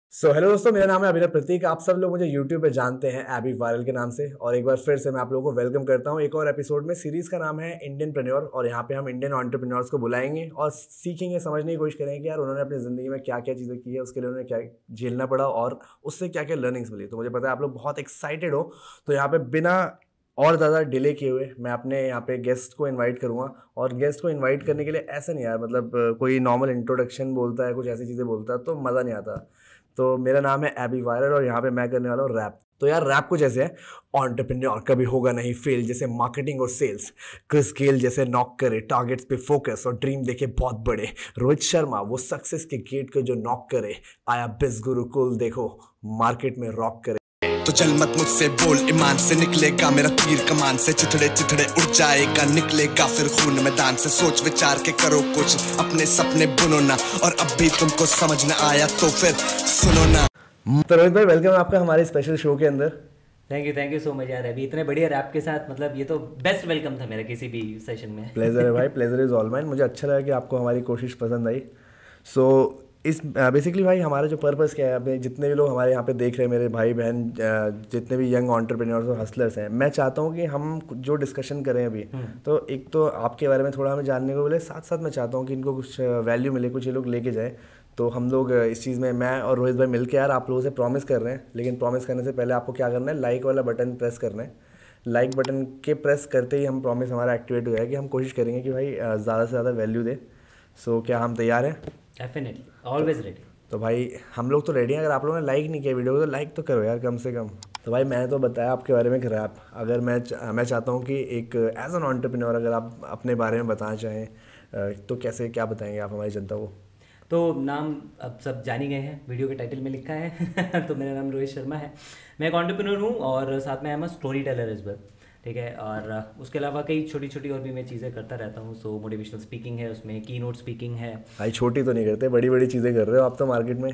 Hello दोस्तों, मेरा नाम है अभिनव प्रतीक। आप सब लोग मुझे यूट्यूब पे जानते हैं एबी वायरल के नाम से। और एक बार फिर से मैं आप लोगों को वेलकम करता हूं एक और एपिसोड में। सीरीज का नाम है इंडियन प्रेन्योर और यहाँ पे हम इंडियन एंटरप्रेन्योर्स को बुलाएंगे और सीखेंगे, समझने की कोशिश करेंगे कि यार उन्होंने अपनी ज़िंदगी में क्या क्या चीज़ें की है, उसके लिए उन्हें क्या झेलना पड़ा और उससे क्या क्या लर्निंग्स मिली। तो मुझे पता है आप लोग बहुत एक्साइटेड हो, तो यहाँ पे बिना और ज़्यादा डिले किए हुए मैं अपने यहाँ पे गेस्ट को इनवाइट करूँगा। और गेस्ट को इनवाइट करने के लिए ऐसा नहीं यार, मतलब कोई नॉर्मल इंट्रोडक्शन बोलता है, कुछ ऐसी चीज़ें बोलता है तो मज़ा नहीं आता। तो मेरा नाम है एबी वायरल और यहाँ पे मैं करने वाला हूँ रैप। तो यार रैप कुछ ऐसे है, एंटरप्रेन्योर कभी होगा नहीं फेल, जैसे मार्केटिंग और सेल्स। क्रिस गेल जैसे नॉक करे, टारगेट्स पे फोकस और ड्रीम देखे बहुत बड़े। रोहित शर्मा वो सक्सेस के गेट को जो नॉक करे, आया बिज गुरुकुल देखो मार्केट में रॉक करे। तो चल मत मुझसे बोल, ईमान से निकलेगा मेरा तीर, कमान से चिथड़े चिथड़े उड़ जाएगा, निकलेगा फिर खून मैदान से। सोच विचार के करो कुछ, अपने सपने बुनो ना, और अब भी तुमको समझ न आया तो फिर सुनो ना। तो रोहित भाई, वेलकम आपका हमारे स्पेशल शो के अंदर। थैंक यू सो मच यार। अभी इतने बढ़िया रैप के साथ, मतलब ये तो बेस्ट वेलकम था मेरा किसी भी सेशन में। प्लेजर है भाई, प्लेजर इज ऑल माइन। मुझे अच्छा लगा कि आपको हमारी कोशिश पसंद आई। सो इस बेसिकली भाई हमारा जो पर्पस क्या है, अपने जितने भी लोग हमारे यहाँ पे देख रहे हैं, मेरे भाई बहन, जितने भी यंग एंटरप्रेन्योर्स और हसलर्स हैं, मैं चाहता हूँ कि हम जो डिस्कशन करें अभी, तो एक तो आपके बारे में थोड़ा हमें जानने को मिले, साथ साथ मैं चाहता हूँ कि इनको कुछ वैल्यू मिले, कुछ ये लोग लेके जाए। तो हम लोग इस चीज़ में मैं और रोहित भाई मिलके यार आप लोगों से प्रॉमिस कर रहे हैं, लेकिन प्रॉमिस करने से पहले आपको क्या करना है, लाइक वाला बटन प्रेस करना है। लाइक बटन के प्रेस करते ही हम प्रॉमिस हमारा एक्टिवेट हो जाएगा कि हम कोशिश करेंगे कि भाई ज़्यादा से ज़्यादा वैल्यू दे। सो क्या हम तैयार हैं? Definitely, always ready. तो भाई हम लोग तो रेडी हैं। अगर आप लोगों ने लाइक नहीं किया वीडियो को तो लाइक तो करो यार कम से कम। तो भाई मैंने तो बताया आपके बारे में एक रैप। अगर मैं चाहता हूँ कि एक एज एन एंटरप्रेन्योर अगर आप अपने बारे में बताना चाहें, तो कैसे क्या बताएंगे आप हमारी जनता को? तो नाम अब सब जान ही गए हैं, वीडियो के टाइटल में लिखा है। तो मेरा नाम रोहित शर्मा है। मैं एक एंटरप्रेन्योर हूँ और साथ में I am a story teller is well. ठीक है, और उसके अलावा कई छोटी छोटी और भी मैं चीज़ें करता रहता हूँ। सो मोटिवेशनल स्पीकिंग है, उसमें की नोट स्पीकिंग है। भाई छोटी तो नहीं करते, बड़ी बड़ी चीज़ें कर रहे हो आप तो मार्केट में।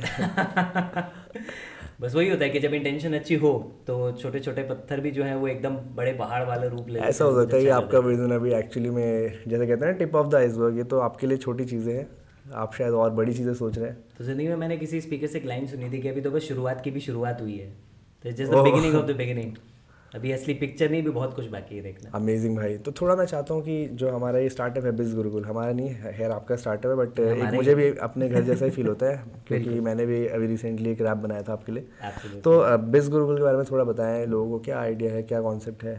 बस वही होता है कि जब इंटेंशन अच्छी हो तो छोटे छोटे पत्थर भी जो है वो एकदम बड़े पहाड़ वाला रूप ले लेते ऐसा हैं। हो तो मुझे सकता है कि अच्छा आपका लगता है। विजन अभी एक्चुअली में जैसे कहते हैं ना टिप ऑफ द आइसबर्ग, ये तो आपके लिए छोटी चीज़ें हैं। आप शायद और बड़ी चीज़ें सोच रहे हैं। तो जिंदगी में मैंने किसी स्पीकर से एक लाइन सुनी थी कि अभी तो बस शुरुआत की भी शुरुआत हुई है। तो just the beginning oh, of the beginning. अभी असली पिक्चर नहीं, भी बहुत कुछ बाकी है देखना। अमेजिंग भाई। तो थोड़ा मैं चाहता हूँ कि जो हमारा ये स्टार्टअप है बिज गुरुकुल, हमारा नहीं है, खैर आपका स्टार्टअप है, बट एक हमारे मुझे भी अपने घर जैसा ही फील होता है क्योंकि बिल्कुल, मैंने भी अभी रिसेंटली एक रैप बनाया था आपके लिए। एब्सोल्युटली। तो बिज गुरुकुल के बारे में थोड़ा बताएं लोगों को, क्या आइडिया है, क्या कॉन्सेप्ट है?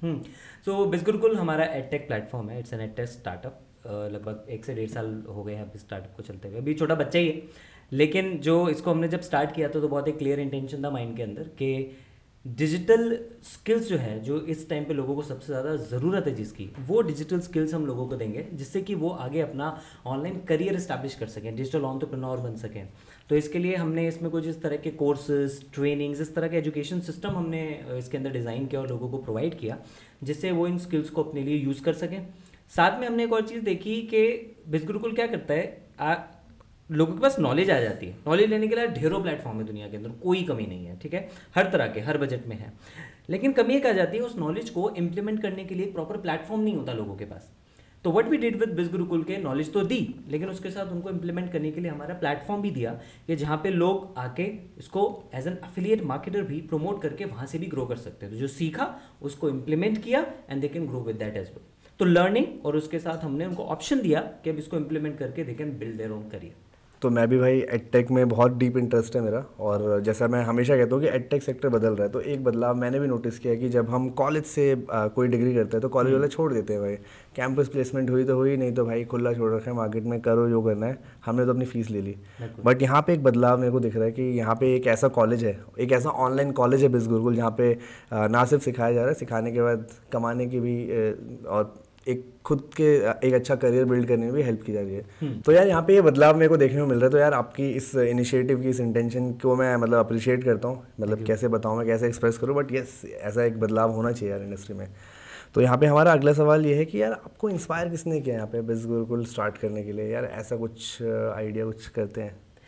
सो बिस्कुल हमारा एडटेक प्लेटफॉर्म है। It's an edtech startup. लगभग 1 से 1.5 साल हो गए हैं अभी स्टार्टअप को चलते हुए। अभी छोटा बच्चा ही है, लेकिन जो इसको हमने जब स्टार्ट किया तो बहुत एक क्लियर इंटेंशन था माइंड के अंदर कि डिजिटल स्किल्स जो है, जो इस टाइम पे लोगों को सबसे ज़्यादा ज़रूरत है जिसकी, वो डिजिटल स्किल्स हम लोगों को देंगे जिससे कि वो आगे अपना ऑनलाइन करियर इस्टेब्लिश कर सकें, डिजिटल एंटरप्रेन्योर बन सकें। तो इसके लिए हमने इसमें कुछ इस तरह के कोर्सेज, ट्रेनिंग्स, इस तरह के एजुकेशन सिस्टम हमने इसके अंदर डिज़ाइन किया और लोगों को प्रोवाइड किया जिससे वो इन स्किल्स को अपने लिए यूज़ कर सकें। साथ में हमने एक और चीज़ देखी कि बिजगुरुकुल क्या करता है, लोगों के पास नॉलेज आ जाती है। नॉलेज लेने के लिए ढेरों प्लेटफॉर्म है दुनिया के अंदर, कोई कमी नहीं है। ठीक है, हर तरह के, हर बजट में है। लेकिन कमी एक आ जाती है, उस नॉलेज को इम्प्लीमेंट करने के लिए एक प्रॉपर प्लेटफॉर्म नहीं होता लोगों के पास। तो व्हाट वी डिड विद बिज गुरुकुल के, नॉलेज तो दी लेकिन उसके साथ उनको इम्प्लीमेंट करने के लिए हमारा प्लेटफॉर्म भी दिया कि जहाँ पे लोग आके इसको एज एन एफिलिएट मार्केटर भी प्रमोट करके वहाँ से भी ग्रो कर सकते हैं। तो जो सीखा उसको इम्प्लीमेंट किया and they can grow with that as well. तो लर्निंग और उसके साथ हमने उनको ऑप्शन दिया कि अब इसको इम्प्लीमेंट करके they can build their own career. तो मैं भी भाई एडटेक में बहुत डीप इंटरेस्ट है मेरा, और जैसा मैं हमेशा कहता हूँ कि एडटेक सेक्टर बदल रहा है, तो एक बदलाव मैंने भी नोटिस किया कि जब हम कॉलेज से कोई डिग्री करते हैं तो कॉलेज वाले छोड़ देते हैं भाई। कैंपस प्लेसमेंट हुई तो हुई, नहीं तो भाई खुला छोड़ रखा है मार्केट में, करो जो करना है, हमने तो अपनी फीस ले ली। बट यहाँ पे एक बदलाव मेरे को दिख रहा है कि यहाँ पे एक ऐसा कॉलेज है, एक ऐसा ऑनलाइन कॉलेज है बिज गुरुकुल, जहाँ पे ना सिर्फ सिखाया जा रहा है, सिखाने के बाद कमाने की भी और एक खुद के एक अच्छा करियर बिल्ड करने में भी हेल्प की जा रही है। तो यार यहाँ पे ये बदलाव मेरे को देखने को मिल रहा है। तो यार आपकी इस इनिशिएटिव की, इस इंटेंशन को मैं मतलब अप्रिशिएट करता हूँ। मतलब कैसे बताऊँ, मैं कैसे एक्सप्रेस करूँ, बट यस ऐसा एक बदलाव होना चाहिए यार इंडस्ट्री में। तो यहाँ पे हमारा अगला सवाल ये है कि यार आपको इंस्पायर किसने किया यहाँ पे बिज गुरुकुल स्टार्ट करने के लिए? यार ऐसा कुछ आइडिया कुछ करते हैं?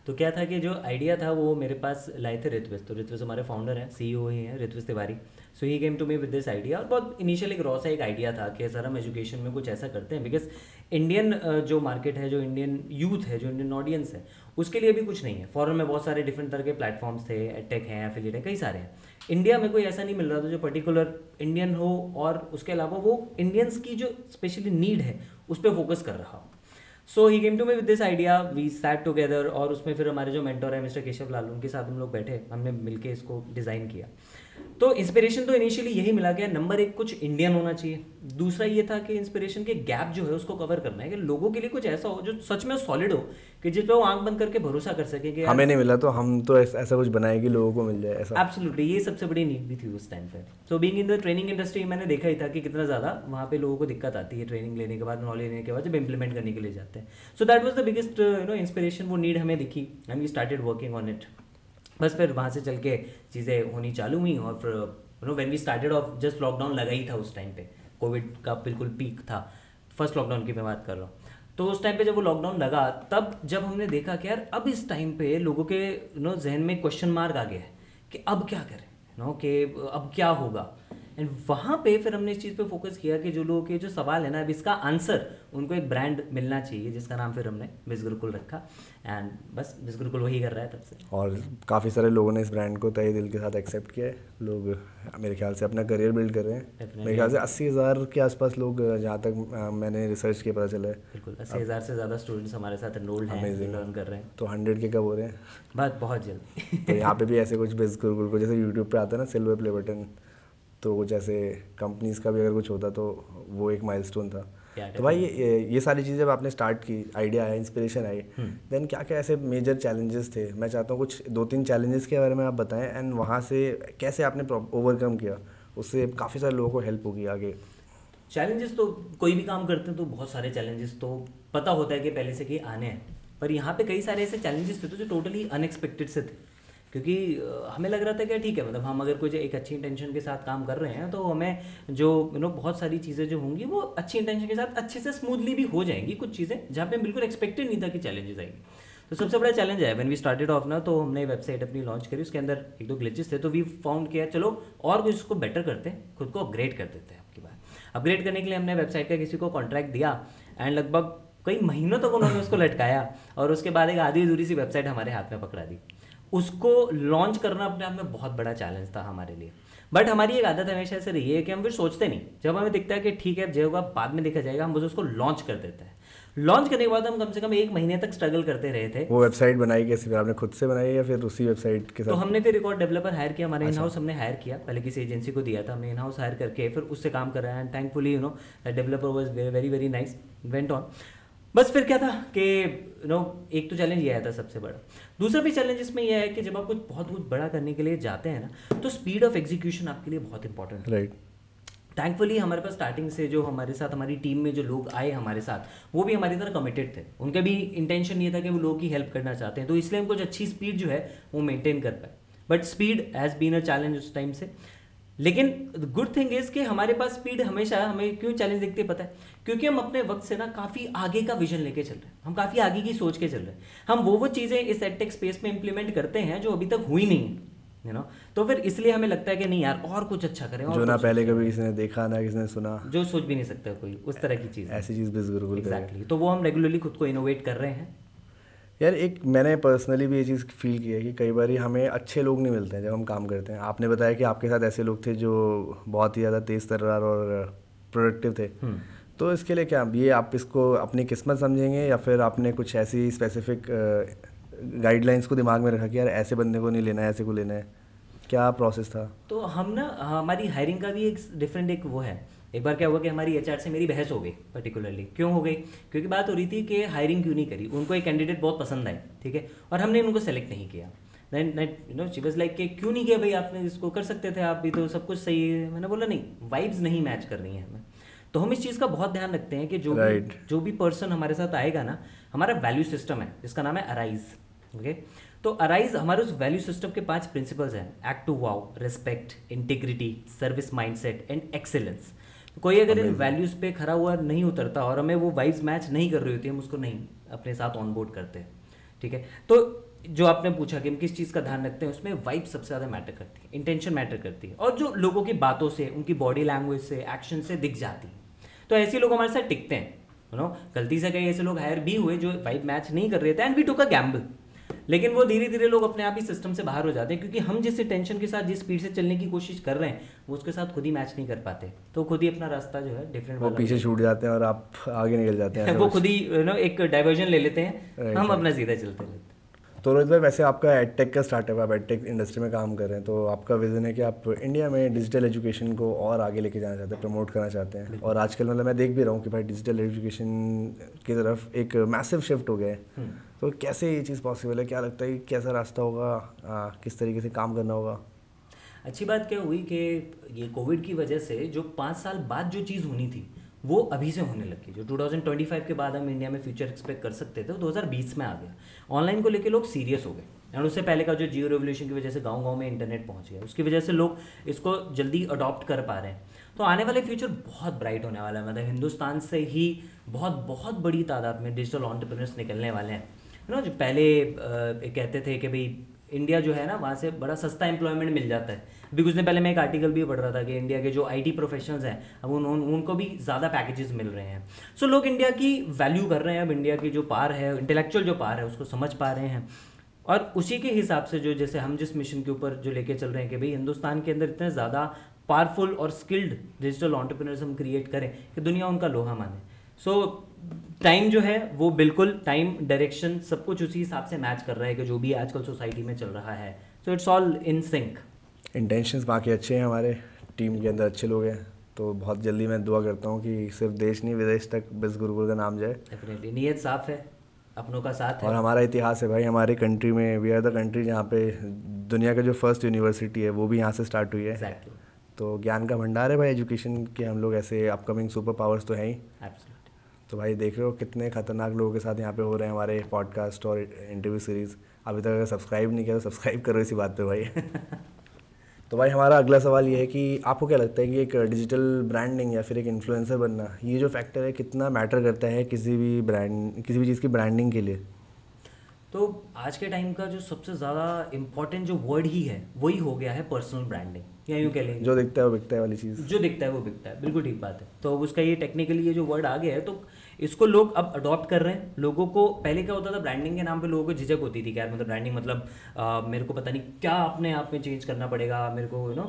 तो क्या था कि जो आइडिया था वो मेरे पास लाए थे ऋत्विज, तो ऋत्विज हमारे फाउंडर हैं, CEO ही हैं Ritwij Tiwari. So he came to me with this idea, और बहुत इनिशियल एक रॉ सा एक आइडिया था कि सर हम एजुकेशन में कुछ ऐसा करते हैं, बिकॉज इंडियन जो मार्केट है, जो इंडियन यूथ है, जो इंडियन ऑडियंस है, उसके लिए भी कुछ नहीं है। फॉरेन में बहुत सारे डिफरेंट तरह के प्लेटफॉर्म्स थे, एडटेक हैं, एफिलिएट है, कई सारे हैं। इंडिया में कोई ऐसा नहीं मिल रहा था जो पर्टिकुलर इंडियन हो, और उसके अलावा वो इंडियंस की जो स्पेशली नीड है उस पर फोकस कर रहा हो। So he came to me with this idea, we sat together, और उसमें फिर हमारे जो मेंटर है मिस्टर केशव लाल, उनके साथ हम लोग बैठे, हमने मिलके इसको डिज़ाइन किया। तो इंस्पिरेशन तो इनिशियली यही मिला कि नंबर एक कुछ इंडियन होना चाहिए, दूसरा ये था कि इंस्पिरेशन के गैप जो है उसको कवर करना है, कि लोगों के लिए कुछ ऐसा हो जो सच में सॉलिड हो, कि जिस पे वो आंख बंद करके भरोसा कर सके कि हमें नहीं मिला तो हम तो ऐसा कुछ बनाए कि लोगों को मिल जाए ऐसा। एब्सोल्युटली, ये सबसे बड़ी नीड भी थी उस टाइम पे। So being in the training industry मैंने देखा ही था कि कितना ज़्यादा वहाँ पे लोगों को दिक्कत आती है ट्रेनिंग लेने के बाद, नॉलेज लेने के बाद, जब इंप्लीमेंट करने के लिए जाते हैं। So that was the biggest inspiration, वो नीड हमें दिखी and we started working on it. बस फिर वहाँ से चल के चीज़ें होनी चालू हुई, और फिर when we started off, just lockdown लगा ही था उस टाइम पे, कोविड का बिल्कुल पीक था, फर्स्ट लॉकडाउन की मैं बात कर रहा हूँ। तो उस टाइम पे जब वो लॉकडाउन लगा, तब जब हमने देखा कि यार अब इस टाइम पे लोगों के जहन में क्वेश्चन मार्क आ गया है कि अब क्या करें, कि अब क्या होगा। एंड वहाँ पे फिर हमने इस चीज़ पे फोकस किया कि जो लोगों के जो सवाल है ना, अब इसका आंसर उनको एक ब्रांड मिलना चाहिए, जिसका नाम फिर हमने बिज गुरुकुल रखा। एंड बस बिज गुरुकुल वही कर रहा है तब से। और काफ़ी सारे लोगों ने इस ब्रांड को तहे दिल के साथ एक्सेप्ट किया है। लोग मेरे ख्याल से अपना करियर बिल्ड कर रहे हैं। मेरे ख्याल से 80,000 के आसपास लोग, जहाँ तक मैंने रिसर्च किया पता चला है। बिल्कुल 80,000 से ज़्यादा स्टूडेंट्स हमारे साथ एनरोल्ड हैं, लर्न कर रहे हैं। तो 100 के कब हो रहे हैं? बहुत जल्द। तो यहाँ पे भी ऐसे कुछ बिज गुरुकुल को, जैसे यूट्यूब पे आता है ना सिल्वर प्ले बटन, तो कुछ ऐसे कंपनीज का भी अगर कुछ होता तो वो एक माइलस्टोन था। तो भाई ये सारी चीज़ें जब आपने स्टार्ट की, आइडिया आया, इंस्पिरेशन आई, देन क्या क्या ऐसे मेजर चैलेंजेस थे? मैं चाहता हूँ कुछ 2-3 चैलेंजेस के बारे में आप बताएं, एंड वहाँ से कैसे आपने ओवरकम किया, उससे काफ़ी सारे लोगों को हेल्प होगी आगे। चैलेंजेस तो कोई भी काम करते हैं तो बहुत सारे चैलेंजेस तो पता होता है कि पहले से कि आने हैं, पर यहाँ पे कई सारे ऐसे चैलेंजेस थे तो जो टोटली अनएक्सपेक्टेड से थे, क्योंकि हमें लग रहा था कि ठीक है, मतलब हम अगर कोई एक अच्छी इंटेंशन के साथ काम कर रहे हैं तो हमें जो बहुत सारी चीज़ें जो होंगी वो अच्छी इंटेंशन के साथ अच्छे से स्मूथली भी हो जाएंगी, कुछ चीज़ें जहाँ पे बिल्कुल एक्सपेक्टेड नहीं था कि चैलेंजेस आएंगी। तो सबसे बड़ा चैलेंज है व्हेन वी स्टार्टेड ऑफ ना, तो हमने वेबसाइट अपनी लॉन्च करी, उसके अंदर 1-2 ग्लिचेस थे, तो वी फाउंड किया चलो और कुछ उसको बेटर करते हैं, खुद को अपग्रेड कर देते हैं। आपकी बात अपग्रेड करने के लिए हमने वेबसाइट का किसी को कॉन्ट्रैक्ट दिया, एंड लगभग कई महीनों तक उन्होंने उसको लटकाया, और उसके बाद एक आधी अधूरी सी वेबसाइट हमारे हाथ में पकड़ा दी। उसको लॉन्च करना अपने आप में बहुत बड़ा चैलेंज था हमारे लिए। बट हमारी एक आदत हमेशा से रही है कि हम फिर सोचते नहीं, जब हमें दिखता है कि ठीक है जो होगा बाद में देखा जाएगा, हम बस उसको लॉन्च कर देते हैं। लॉन्च करने के बाद हम कम से कम 1 महीने तक स्ट्रगल करते रहे थे। वो वेबसाइट बनाई कैसे? फिर आपने खुद से बनाई या फिर उसी वेबसाइट के साथ? तो हमने फिर एक और डेवलपर हायर किया, हमारे इन हाउस हमने हायर किया, पहले किसी एजेंसी को दिया था, हमने इन हाउस हायर करके फिर उससे काम कर रहा है। And thankfully developer was very very nice, went on. बस फिर क्या था कि एक तो चैलेंज ये आया था सबसे बड़ा। दूसरा भी चैलेंज इसमें यह है कि जब आप कुछ बहुत बड़ा करने के लिए जाते हैं ना, तो स्पीड ऑफ एग्जीक्यूशन आपके लिए बहुत इंपॉर्टेंट है। राइट। थैंकफुली हमारे पास स्टार्टिंग से जो हमारे साथ हमारी टीम में जो लोग आए हमारे साथ, वो भी हमारी तरह कमिटेड थे। उनका भी इंटेंशन ये था कि वो लोगों की हेल्प करना चाहते हैं, तो इसलिए हम कुछ अच्छी स्पीड जो है वो मेंटेन कर पाए। But speed has been a challenge उस टाइम से। लेकिन गुड थिंग इज कि हमारे पास स्पीड हमेशा हमें क्यों चैलेंज दिखती है पता है? क्योंकि हम अपने वक्त से ना काफ़ी आगे का विजन लेके चल रहे हैं, हम काफ़ी आगे की सोच के चल रहे हैं। हम वो चीज़ें इस एडटेक स्पेस में इंप्लीमेंट करते हैं जो अभी तक हुई नहीं है, तो फिर इसलिए हमें लगता है कि नहीं यार और कुछ अच्छा करें, और जो ना पहले कभी किसी ने देखा ना किसी ने सुना, जो सोच भी नहीं सकता कोई, उस तरह की चीज़, ऐसी चीज़ बिज गुरुकुल एग्जैक्टली। तो वो हम रेगुलरली खुद को इनोवेट कर रहे हैं। यार एक मैंने पर्सनली भी ये चीज़ फील की है कि कई बार हमें अच्छे लोग नहीं मिलते हैं जब हम काम करते हैं। आपने बताया कि आपके साथ ऐसे लोग थे जो बहुत ही ज़्यादा तेज़ तर्रार और प्रोडक्टिव थे, तो इसके लिए क्या ये आप इसको अपनी किस्मत समझेंगे या फिर आपने कुछ ऐसी स्पेसिफिक गाइडलाइंस को दिमाग में रखा कि यार ऐसे बंदे को नहीं लेना है, ऐसे को लेना है? क्या प्रोसेस था? तो हम ना हमारी हायरिंग का भी एक डिफरेंट एक वो है। एक बार क्या हुआ कि हमारी HR से मेरी बहस हो गई। पर्टिकुलरली क्यों हो गई? क्योंकि बात हो रही थी कि हायरिंग क्यों नहीं करी। उनको एक कैंडिडेट बहुत पसंद आए, ठीक है, और हमने उनको सेलेक्ट नहीं किया। देन शी वाज लाइक कि क्यों नहीं किया भाई, आपने इसको कर सकते थे, आप भी तो सब कुछ सही है। मैंने बोला नहीं, वाइब्स नहीं मैच कर रही हैं हमें। तो हम इस चीज़ का बहुत ध्यान रखते हैं कि जो भी पर्सन हमारे साथ आएगा ना, हमारा वैल्यू सिस्टम है जिसका नाम है अराइज। ओके, तो अराइज हमारे उस वैल्यू सिस्टम के 5 प्रिंसिपल्स हैं: act to wow, respect, integrity, service mindset and excellence. तो कोई अगर इन वैल्यूज़ पे खरा हुआ नहीं उतरता और हमें वो वाइब्स मैच नहीं कर रही होती, हम उसको नहीं अपने साथ ऑन बोर्ड करते, ठीक है। तो जो आपने पूछा कि हम किस चीज़ का ध्यान रखते हैं, उसमें वाइब सबसे ज़्यादा मैटर करती है, इंटेंशन मैटर करती है, और जो लोगों की बातों से, उनकी बॉडी लैंग्वेज से, एक्शन से दिख जाती है। तो ऐसे लोग हमारे साथ टिकते हैं, यू नो। गलती से कई ऐसे लोग हायर भी हुए जो वाइब मैच नहीं कर रहे थे, and we took a gamble, लेकिन वो धीरे धीरे लोग अपने आप ही सिस्टम से बाहर हो जाते हैं, क्योंकि हम जिस टेंशन के साथ, जिस स्पीड से चलने की कोशिश कर रहे हैं, वो उसके साथ खुद ही मैच नहीं कर पाते, तो खुद ही अपना रास्ता जो है डिफरेंट, वो पीछे छूट जाते हैं और आप आगे निकल जाते हैं। वो खुद ही यू नो एक डाइवर्जन ले लेते हैं, हम अपना सीधा चलते रहते हैं। तो रोहित भाई, वैसे आपका एडटेक का स्टार्टअप है, आप एडटेक इंडस्ट्री में काम कर रहे हैं, तो आपका विजन है कि आप इंडिया में डिजिटल एजुकेशन को और आगे लेके जाना चाहते हैं, प्रमोट करना चाहते हैं। और आजकल मतलब मैं देख भी रहा हूँ कि भाई डिजिटल एजुकेशन की तरफ एक मैसिव शिफ्ट हो गया है। तो कैसे ये चीज़ पॉसिबल है, क्या लगता है कि कैसा रास्ता होगा, किस तरीके से काम करना होगा? अच्छी बात क्या हुई कि ये कोविड की वजह से जो 5 साल बाद जो चीज़ होनी थी वो अभी से होने लगी। जो 2025 के बाद हम इंडिया में फ्यूचर एक्सपेक्ट कर सकते थे, वो 2020 में आ गया। ऑनलाइन को लेके लोग सीरियस हो गए, और उससे पहले का जो जियो रेवोल्यूशन की वजह से गांव-गांव में इंटरनेट पहुंच गया, उसकी वजह से लोग इसको जल्दी अडॉप्ट कर पा रहे हैं। तो आने वाले फ्यूचर बहुत ब्राइट होने वाला है। मतलब हिंदुस्तान से ही बहुत बहुत बड़ी तादाद में डिजिटल एंटरप्रेन्योर्स निकलने वाले हैं। यू नो, जो पहले कहते थे कि भाई इंडिया जो है ना, वहाँ से बड़ा सस्ता एम्प्लॉयमेंट मिल जाता है। अभी कुछ दिन पहले मैं एक आर्टिकल भी पढ़ रहा था कि इंडिया के जो आईटी प्रोफेशनल्स हैं, अब उनको भी ज़्यादा पैकेजेस मिल रहे हैं। सो लोग इंडिया की वैल्यू कर रहे हैं, अब इंडिया की जो पार है, इंटेलेक्चुअल जो पार है, उसको समझ पा रहे हैं। और उसी के हिसाब से जो, जैसे हम जिस मिशन के ऊपर जो लेके चल रहे हैं कि भाई हिंदुस्तान के अंदर इतने ज़्यादा पावरफुल और स्किल्ड डिजिटल एंटरप्रेन्योर्स हम क्रिएट करें कि दुनिया उनका लोहा माने। सो टाइम जो है वो बिल्कुल, टाइम, डायरेक्शन, सब कुछ उसी हिसाब से मैच कर रहा है कि जो भी आजकल सोसाइटी में चल रहा है। So it's all in sync. Intentions बाकी अच्छे हैं, हमारे टीम के अंदर अच्छे लोग हैं, तो बहुत जल्दी मैं दुआ करता हूँ कि सिर्फ देश नहीं विदेश तक बिस गुरुकुल का नाम जाए। डेफिनेटली, नीयत साफ है, अपनों का साथ है, और हमारा इतिहास है भाई, हमारे कंट्री में वी आर द कंट्री जहाँ पे दुनिया का जो फर्स्ट यूनिवर्सिटी है वो भी यहाँ से स्टार्ट हुई है। Exactly. तो ज्ञान का भंडार है भाई एजुकेशन के, हम लोग ऐसे अपकमिंग सुपर पावर्स तो हैं ही। Absolutely. तो भाई देख रहे हो कितने खतरनाक लोगों के साथ यहाँ पे हो रहे हैं हमारे पॉडकास्ट और इंटरव्यू सीरीज़। अभी तक अगर सब्सक्राइब नहीं किया तो सब्सक्राइब करो इसी बात पे भाई। तो भाई हमारा अगला सवाल ये है कि आपको क्या लगता है कि एक डिजिटल ब्रांडिंग या फिर एक इन्फ्लुएंसर बनना, ये जो फैक्टर है कितना मैटर करता है किसी भी चीज़ की ब्रांडिंग के लिए? तो आज के टाइम का जो सबसे ज़्यादा इम्पोर्टेंट जो वर्ड ही है वही हो गया है पर्सनल ब्रांडिंग, या यूँ कह लेंगे जो दिखता है वो बिकता है वाली चीज़। जो दिखता है वो बिकता है, बिल्कुल ठीक बात है। तो उसका ये टेक्निकली ये जो वर्ड आ गया है, तो इसको लोग अब अडॉप्ट कर रहे हैं। लोगों को पहले क्या होता था, ब्रांडिंग के नाम पे लोगों को झिझक होती थी कि यार मतलब ब्रांडिंग मतलब मेरे को पता नहीं क्या अपने आप में चेंज करना पड़ेगा, मेरे को यू नो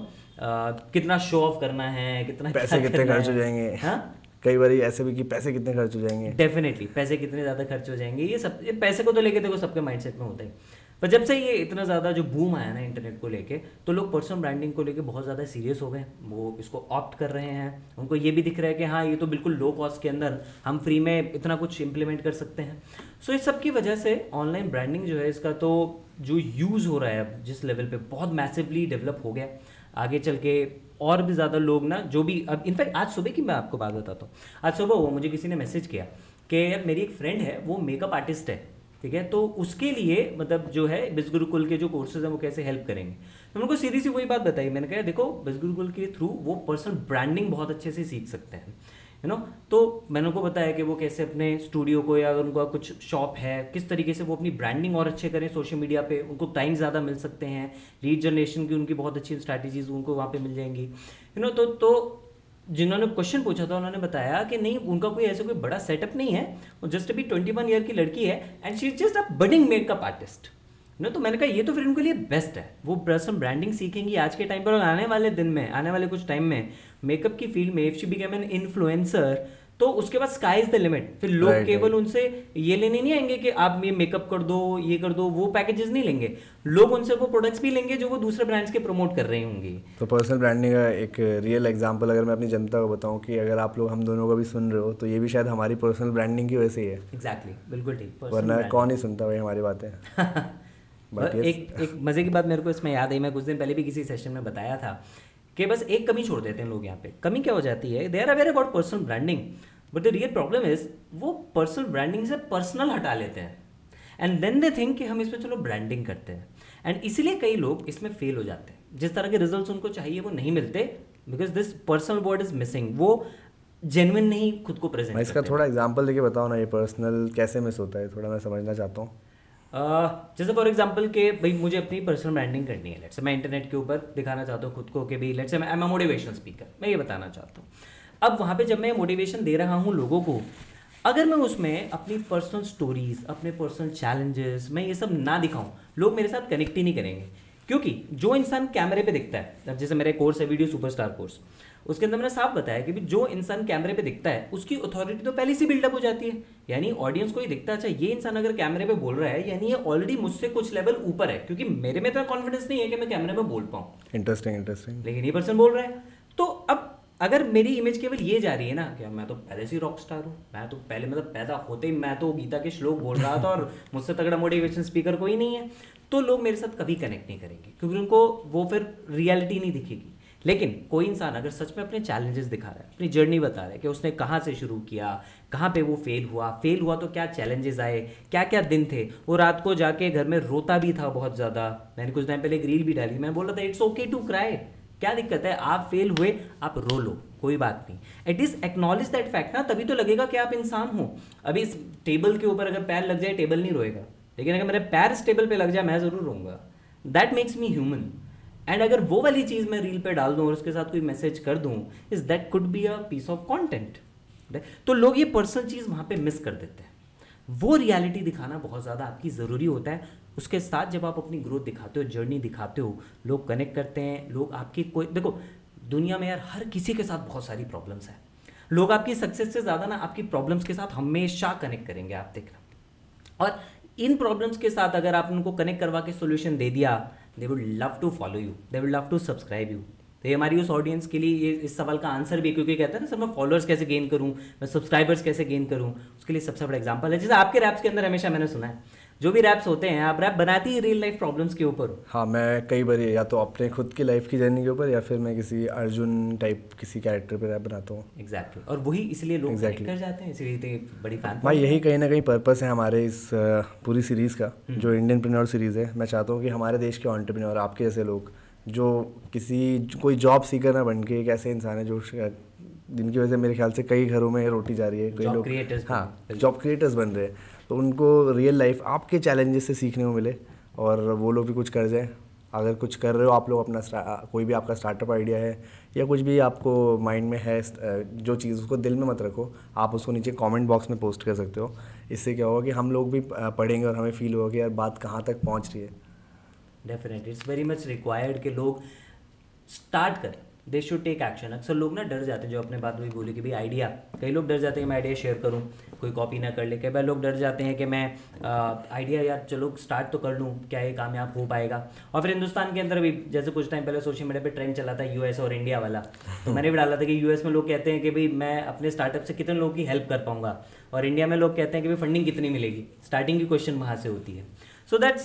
कितना शो ऑफ करना है, कितना पैसे कितने खर्च हो जाएंगे। हाँ, कई बार ऐसे भी कि पैसे कितने खर्च हो जाएंगे। डेफिनेटली पैसे कितने ज़्यादा खर्च हो जाएंगे, ये सब, ये पैसे को तो लेके देखो सबके माइंडसेट में होता है। पर जब से ये इतना ज़्यादा जो बूम आया ना इंटरनेट को लेके, तो लोग पर्सनल ब्रांडिंग को लेके बहुत ज़्यादा सीरियस हो गए, वो इसको ऑप्ट कर रहे हैं। उनको ये भी दिख रहा है कि हाँ ये तो बिल्कुल लो कॉस्ट के अंदर हम फ्री में इतना कुछ इम्प्लीमेंट कर सकते हैं। सो इस सब की वजह से ऑनलाइन ब्रांडिंग जो है, इसका तो जो यूज़ हो रहा है अब जिस लेवल पे, बहुत मैसिवली डेवलप हो गया। आगे चल के और भी ज़्यादा लोग ना, जो भी अब इनफैक्ट आज सुबह की मैं आपको बात बताता हूँ। आज सुबह वो मुझे किसी ने मैसेज किया कि यार मेरी एक फ्रेंड है, वो मेकअप आर्टिस्ट है, ठीक है, तो उसके लिए मतलब जो है बिस गुरुकुल के जो कोर्सेज हैं वो कैसे हेल्प करेंगे। तो उनको सीधी सी वही बात बताई, मैंने कहा देखो बिस गुरुकुल के थ्रू वो पर्सनल ब्रांडिंग बहुत अच्छे से सीख सकते हैं, यू नो। तो मैंने उनको बताया कि वो कैसे अपने स्टूडियो को, या अगर उनका कुछ शॉप है, किस तरीके से वो अपनी ब्रांडिंग और अच्छे करें सोशल मीडिया पे, उनको टाइम ज़्यादा मिल सकते हैं, लीड जनरेशन की उनकी बहुत अच्छी स्ट्रैटेजीज उनको वहाँ पे मिल जाएंगी, यू नो। तो जिन्होंने क्वेश्चन पूछा था उन्होंने बताया कि नहीं, उनका कोई ऐसा कोई बड़ा सेटअप नहीं है, वो जस्ट अभी 21 ईयर की लड़की है and she is just a budding makeup artist, you know. तो मैंने कहा ये तो फिर उनके लिए बेस्ट है, वो पर्सनल ब्रांडिंग सीखेंगी आज के टाइम पर, और आने वाले दिन में, आने वाले कुछ टाइम में मेकअप की फील्ड में if she become an influencer, तो उसके बाद स्काई इज द लिमिट। फिर लोग केवल उनसे ये लेने नहीं आएंगे कि आप ये मेकअप कर दो, ये कर दो, वो पैकेजेस नहीं लेंगे, लोग उनसे वो प्रोडक्ट्स भी लेंगे जो वो दूसरे ब्रांड्स के प्रमोट कर रही होंगी। तो पर्सनल ब्रांडिंग का एक रियल एग्जांपल अगर मैं अपनी जनता को बताऊं कि अगर आप लोग हम दोनों को भी सुन रहे हो, तो ये भी शायद हमारी पर्सनल ब्रांडिंग की वजह से ही है। एग्जैक्टली, बिल्कुल ठीक, वरना कौन ही सुनता भाई हमारी बातें। एक मजे की बात मेरे को इसमें याद आई, मैं कुछ दिन पहले भी किसी सेशन में बताया था कि बस एक कमी छोड़ देते हैं लोग यहाँ पे। कमी क्या हो जाती है, they are aware about personal branding, but the real problem is वो पर्सनल ब्रांडिंग से पर्सनल हटा लेते हैं, एंड देन दे थिंक कि हम इसमें चलो ब्रांडिंग करते हैं, एंड इसीलिए कई लोग इसमें फेल हो जाते हैं। जिस तरह के रिजल्ट्स उनको चाहिए वो नहीं मिलते, because this personal word is missing, वो जेन्युइन नहीं खुद को प्रेजेंट। इसका थोड़ा एग्जांपल देके बताओ ना, ये पर्सनल कैसे मिस होता है, थोड़ा मैं समझना चाहता हूँ। जैसे फॉर एग्जांपल कि भाई मुझे अपनी पर्सनल ब्रांडिंग करनी है, लेट्स से मैं इंटरनेट के ऊपर दिखाना चाहता हूँ खुद को कि भाई लेट्स से मैं मोटिवेशनल स्पीकर, मैं ये बताना चाहता हूँ। अब वहाँ पे जब मैं मोटिवेशन दे रहा हूँ लोगों को, अगर मैं उसमें अपनी पर्सनल स्टोरीज, अपने पर्सनल चैलेंजेस, मैं ये सब ना दिखाऊँ, लोग मेरे साथ कनेक्ट ही नहीं करेंगे। क्योंकि जो इंसान कैमरे पे दिखता है, अब जैसे मेरा कोर्स है वीडियो सुपरस्टार कोर्स, उसके अंदर मैंने साफ बताया कि जो इंसान कैमरे पे दिखता है उसकी अथॉरिटी तो पहले से बिल्डअप हो जाती है। यानी ऑडियंस को ये दिखता है, अच्छा ये इंसान अगर कैमरे पे बोल रहा है यानी ये ऑलरेडी मुझसे कुछ लेवल ऊपर है, क्योंकि मेरे में इतना कॉन्फिडेंस नहीं है कि मैं कैमरे में बोल पाऊँ। इंटरेस्टिंग। लेकिन ये पर्सन बोल रहा है, तो अब अगर मेरी इमेज केवल ये जा रही है ना कि मैं तो पहले से ही रॉक स्टार हूँ, मैं तो पहले मतलब पैदा होते ही मैं तो गीता के श्लोक बोल रहा था और मुझसे तगड़ा मोटिवेशन स्पीकर कोई नहीं है, तो लोग मेरे साथ कभी कनेक्ट नहीं करेंगे, क्योंकि उनको वो फिर रियलिटी नहीं दिखेगी। लेकिन कोई इंसान अगर सच में अपने चैलेंजेस दिखा रहा है, अपनी जर्नी बता रहा है कि उसने कहाँ से शुरू किया, कहाँ पे वो फेल हुआ तो क्या चैलेंजेस आए, क्या क्या दिन थे, वो रात को जाके घर में रोता भी था बहुत ज़्यादा। मैंने कुछ टाइम पहले एक रील भी डाली, मैं बोल रहा था इट्स ओके टू क्राई, क्या दिक्कत है, आप फेल हुए आप रो लो, कोई बात नहीं, एटलीस्ट एक्नॉलेज दैट फैक्ट ना, तभी तो लगेगा कि आप इंसान हो। अभी इस टेबल के ऊपर अगर पैर लग जाए टेबल नहीं रोएगा, लेकिन अगर मेरे पैर इस टेबल पे लग जाए मैं ज़रूर रोऊंगा। That makes me human. And अगर वो वाली चीज़ मैं रील पे डाल दूँ और उसके साथ कोई मैसेज कर दूँ, is that could be a piece of content. तो लोग ये पर्सनल चीज़ वहाँ पे मिस कर देते हैं। वो रियलिटी दिखाना बहुत ज़्यादा आपकी ज़रूरी होता है। उसके साथ जब आप अपनी ग्रोथ दिखाते हो, जर्नी दिखाते हो, लोग कनेक्ट करते हैं। लोग आपकी कोई, देखो दुनिया में यार हर किसी के साथ बहुत सारी प्रॉब्लम्स हैं, लोग आपकी सक्सेस से ज़्यादा ना आपकी प्रॉब्लम्स के साथ हमेशा कनेक्ट करेंगे, आप देखना। और इन प्रॉब्लम्स के साथ अगर आप उनको कनेक्ट करवा के सोल्यूशन दे दिया, they would love to follow you, they would love to subscribe you. तो ये हमारी उस ऑडियंस के लिए ये इस सवाल का आंसर भी, क्योंकि कहते हैं ना सर मैं फॉलोअर्स कैसे गेन करूँ, मैं सब्सक्राइबर्स कैसे गेन करूँ, उसके लिए सबसे बड़ा एग्जांपल है जैसे आपके रैप्स के अंदर हमेशा मैंने सुना है, जो भी रैप्स होते हैं आप रैप बनाती ही रियल लाइफ प्रॉब्लम्स के ऊपर। हाँ, मैं कई बार या तो अपने खुद की लाइफ की जर्नी के ऊपर या फिर मैं किसी अर्जुन टाइप किसी कैरेक्टर पे रैप बनाता हूँ। एग्जैक्टली, और वही इसलिए लोग कनेक्ट कर जाते हैं, इसलिए इतनी बड़ी फैन। भाई यही कहीं ना कहीं पर्पस है हमारे इस पूरी सीरीज़ का, जो इंडियनप्रेन्योर सीरीज़ है। मैं चाहता हूँ कि हमारे देश के एंटरप्रेन्योर, आपके जैसे लोग जो कोई जॉब सीकर ना बन के, एक ऐसे इंसान है जो जिनकी वजह से मेरे ख्याल से कई घरों में रोटी जा रही है, कई लोग हाँ जॉब क्रिएटर्स बन रहे हैं, तो उनको रियल लाइफ आपके चैलेंजेस से सीखने को मिले और वो लोग भी कुछ कर जाएं। अगर कुछ कर रहे हो आप लोग, अपना कोई भी आपका स्टार्टअप आइडिया है या कुछ भी आपको माइंड में है, जो चीज़ उसको दिल में मत रखो, आप उसको नीचे कमेंट बॉक्स में पोस्ट कर सकते हो। इससे क्या होगा कि हम लोग भी पढ़ेंगे और हमें फील होगा कि यार बात कहाँ तक पहुँच रही है। Definitely it's very much required कि लोग स्टार्ट करें, दे शुड टेक एक्शन। अक्सर लोग ना डर जाते हैं, जो अपने बात वही बोले कि भाई आइडिया, कई लोग डर जाते हैं कि मैं आइडिया शेयर करूं, कोई कॉपी ना कर ले। कई बार लोग डर जाते हैं कि मैं आइडिया यार चलो स्टार्ट तो कर लूं, क्या ये कामयाब हो पाएगा। और फिर हिंदुस्तान के अंदर भी जैसे कुछ टाइम पहले सोशल मीडिया पे ट्रेंड चला था यूएस और इंडिया वाला, तो मैंने भी डाला था कि यूएस में लोग कहते हैं कि भाई मैं अपने स्टार्टअप से कितने लोगों की हेल्प कर पाऊंगा, और इंडिया में लोग कहते हैं कि भाई फंडिंग कितनी मिलेगी। स्टार्टिंग की क्वेश्चन वहाँ से होती है। So that's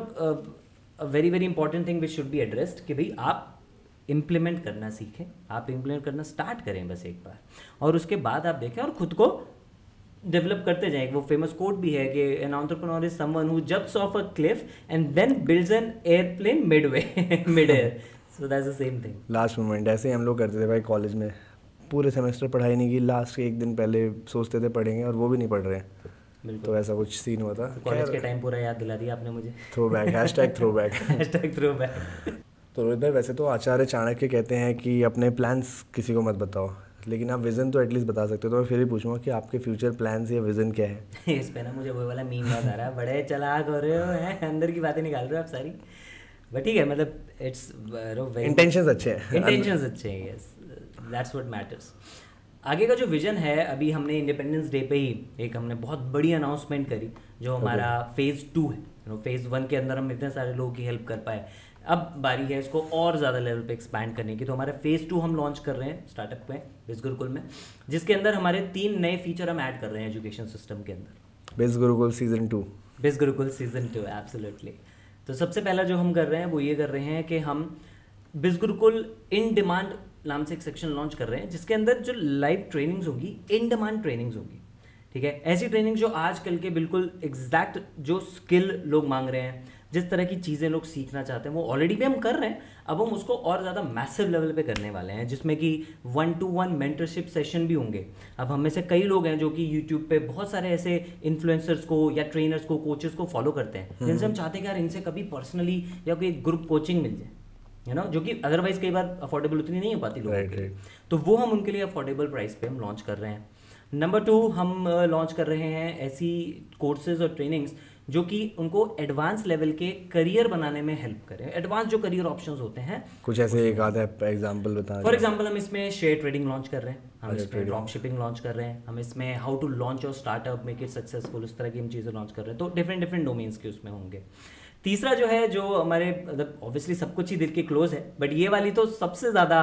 very very important thing which should be addressed कि भाई आप इम्प्लीमेंट करना सीखें, आप इम्प्लीमेंट करना स्टार्ट करें बस एक बार, और उसके बाद आप देखें और खुद को डेवलप करते जाएं। वो फेमस कोट भी है कि an entrepreneur is someone who jumps off a cliff and then builds an airplane mid air. So that's the same thing. Last moment ऐसे ही हम लोग करते थे भाई कॉलेज में, पूरे सेमेस्टर पढ़ाई नहीं की, लास्ट के एक दिन पहले सोचते थे पढ़ेंगे और वो भी नहीं पढ़ रहे हैं। तो ऐसा कुछ सीन हुआ था। कॉलेज के टाइम पूरा याद दिला दिया आपने मुझे। Throwback, hashtag throwback. तो रोहित भाई, वैसे तो आचार्य चाणक्य कहते हैं कि अपने प्लान्स किसी को मत बताओ, लेकिन आप विज़न तो एटलीस्ट बता सकते हो। तो मैं फिर भी पूछूंगा कि आपके फ्यूचर प्लान्स या विज़न क्या है? इस पे ना मुझे वो वाला मीम याद आ रहा है, बड़े चालाक हो रहे हो हैं, अंदर की बातें निकाल रहे हो आप सारी। बट ठीक है, मतलब इट्स इंटेंशंस अच्छे हैं, इंटेंशंस अच्छे हैं, यस दैट्स व्हाट मैटर्स। आगे का जो विजन है, अभी हमने इंडिपेंडेंस डे पे ही एक हमने बहुत बड़ी अनाउंसमेंट करी, जो हमारा फेज़ 2 है। फेज़ 1 के अंदर हम इतने सारे लोगों की हेल्प कर पाए, अब बारी है इसको और ज़्यादा लेवल पे एक्सपैंड करने की। तो हमारा फेज़ 2 हम लॉन्च कर रहे हैं स्टार्टअप में बिज़ गुरुकुल में, जिसके अंदर हमारे 3 नए फीचर हम ऐड कर रहे हैं एजुकेशन सिस्टम के अंदर। Biz Gurukul season 2, Biz Gurukul season 2, absolutely. तो सबसे पहला जो हम कर रहे हैं वो ये कर रहे हैं कि हम बिज़ गुरुकुल इन डिमांड नाम से एक सेक्शन लॉन्च कर रहे हैं, जिसके अंदर जो लाइव ट्रेनिंग्स होंगी, इन डिमांड ट्रेनिंग्स होंगी। ठीक है, ऐसी ट्रेनिंग जो आजकल के बिल्कुल एग्जैक्ट जो स्किल लोग मांग रहे हैं जिस तरह की चीज़ें लोग सीखना चाहते हैं वो ऑलरेडी भी हम कर रहे हैं, अब हम उसको और ज़्यादा मैसिव लेवल पे करने वाले हैं, जिसमें कि 1-to-1 मेंटरशिप सेशन भी होंगे। अब हम में से कई लोग हैं जो कि यूट्यूब पे बहुत सारे ऐसे इन्फ्लुएंसर्स को या ट्रेनर्स को, कोचेस को फॉलो करते हैं, जिनसे हम चाहते हैं कि यार इनसे कभी पर्सनली या कोई ग्रुप कोचिंग मिल जाए, है ना, जो कि अदरवाइज कई बार अफोर्डेबल उतनी नहीं हो पाती लोगों के लिए। तो वो हम उनके लिए अफोर्डेबल प्राइस पे हम लॉन्च कर रहे हैं। नंबर 2, हम लॉन्च कर रहे हैं ऐसी कोर्सेज और ट्रेनिंग्स जो कि उनको एडवांस लेवल के करियर बनाने में हेल्प करें। एडवांस जो करियर ऑप्शंस होते हैं, कुछ ऐसे एक आधा एग्जांपल बता। फॉर एग्जांपल हम इसमें शेयर ट्रेडिंग लॉन्च कर रहे हैं, हम इसमें ड्रॉप शिपिंग लॉन्च कर रहे हैं, हम इसमें how to launch your startup, make it successful, उस तरह की हम चीज़ें लॉन्च कर रहे हैं। तो डिफरेंट डोमेन्स के उसमें होंगे। तीसरा जो है, जो हमारे मतलब ऑब्वियसली सब कुछ ही दिल के क्लोज है, बट ये वाली तो सबसे ज़्यादा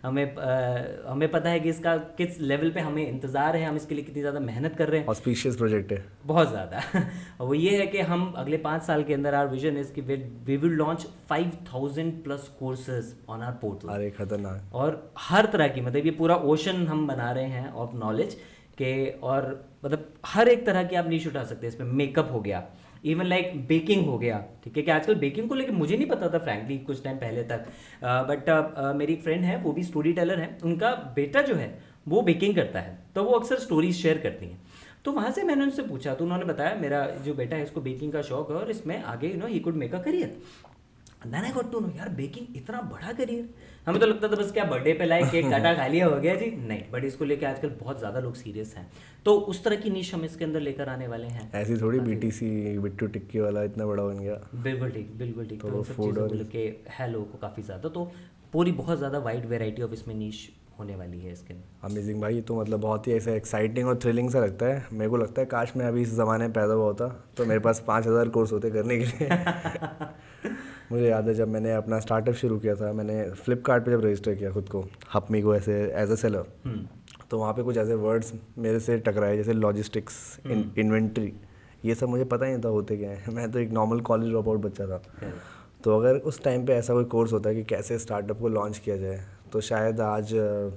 हमें पता है कि इसका किस लेवल पे हमें इंतज़ार है, हम इसके लिए कितनी ज़्यादा मेहनत कर रहे हैं। ऑस्पिशियस प्रोजेक्ट है बहुत ज़्यादा। वो ये है कि हम अगले 5 साल के अंदर, आवर विजन इज कि we will launch 5000+ courses on our portal. अरे खतरनाक। और हर तरह की, मतलब ये पूरा ओशन हम बना रहे हैं ऑफ नॉलेज के, और मतलब हर एक तरह की आप नीश उठा सकते हैं इसमें। मेकअप हो गया, इवन लाइक बेकिंग हो गया, ठीक है, कि आजकल बेकिंग को लेकर मुझे नहीं पता था फ्रैंकली कुछ टाइम पहले तक, बट मेरी एक फ्रेंड है, वो भी स्टोरी टेलर है, उनका बेटा जो है वो बेकिंग करता है, तो वो अक्सर स्टोरीज शेयर करती हैं। तो वहाँ से मैंने उनसे पूछा, तो उन्होंने बताया मेरा जो बेटा है इसको बेकिंग का शौक है और इसमें आगे ही could make a career. Then I got to know, यार बेकिंग इतना बड़ा करियर। हमें तो लगता था बस क्या बर्थडे पे लाए केक काटा खा लिया हो गया जी, नहीं, बट इसको लेके आजकल बहुत ज़्यादा लोग सीरियस हैं। तो उस तरह की नीश हम इसके अंदर लेकर आने वाले हैं। ऐसी थोड़ी बीटीसी बिट्टू टिक्की वाला इतना बड़ा बन गया। बिल्कुल ठीक। तो सब चीज़ों को लेके है लोगों को काफ़ी ज़्यादा, तो पूरी बहुत ज़्यादा वाइड वेराइटी ऑफ इसमें नीश होने वाली है इसके अंदर। अमेजिंग भाई, ये तो मतलब बहुत ही ऐसा एक्साइटिंग और थ्रिलिंग सा लगता है। मेरे को लगता है काश मैं अभी इस ज़माने में पैदा हुआ होता तो मेरे पास 5000 कोर्स होते करने के लिए। मुझे याद है जब मैंने अपना स्टार्टअप शुरू किया था, मैंने फ्लिपकार्ट पे जब रजिस्टर किया खुद को, हपमी को ऐसे एज अ सेलर, तो वहाँ पे कुछ ऐसे वर्ड्स मेरे से टकराए जैसे लॉजिस्टिक्स, इन्वेंट्री, ये सब मुझे पता ही नहीं था होते क्या है। मैं तो एक नॉर्मल कॉलेज ड्रॉप आउट बच्चा था। तो अगर उस टाइम पे ऐसा कोई कोर्स होता है कि कैसे स्टार्टअप को लॉन्च किया जाए, तो शायद आज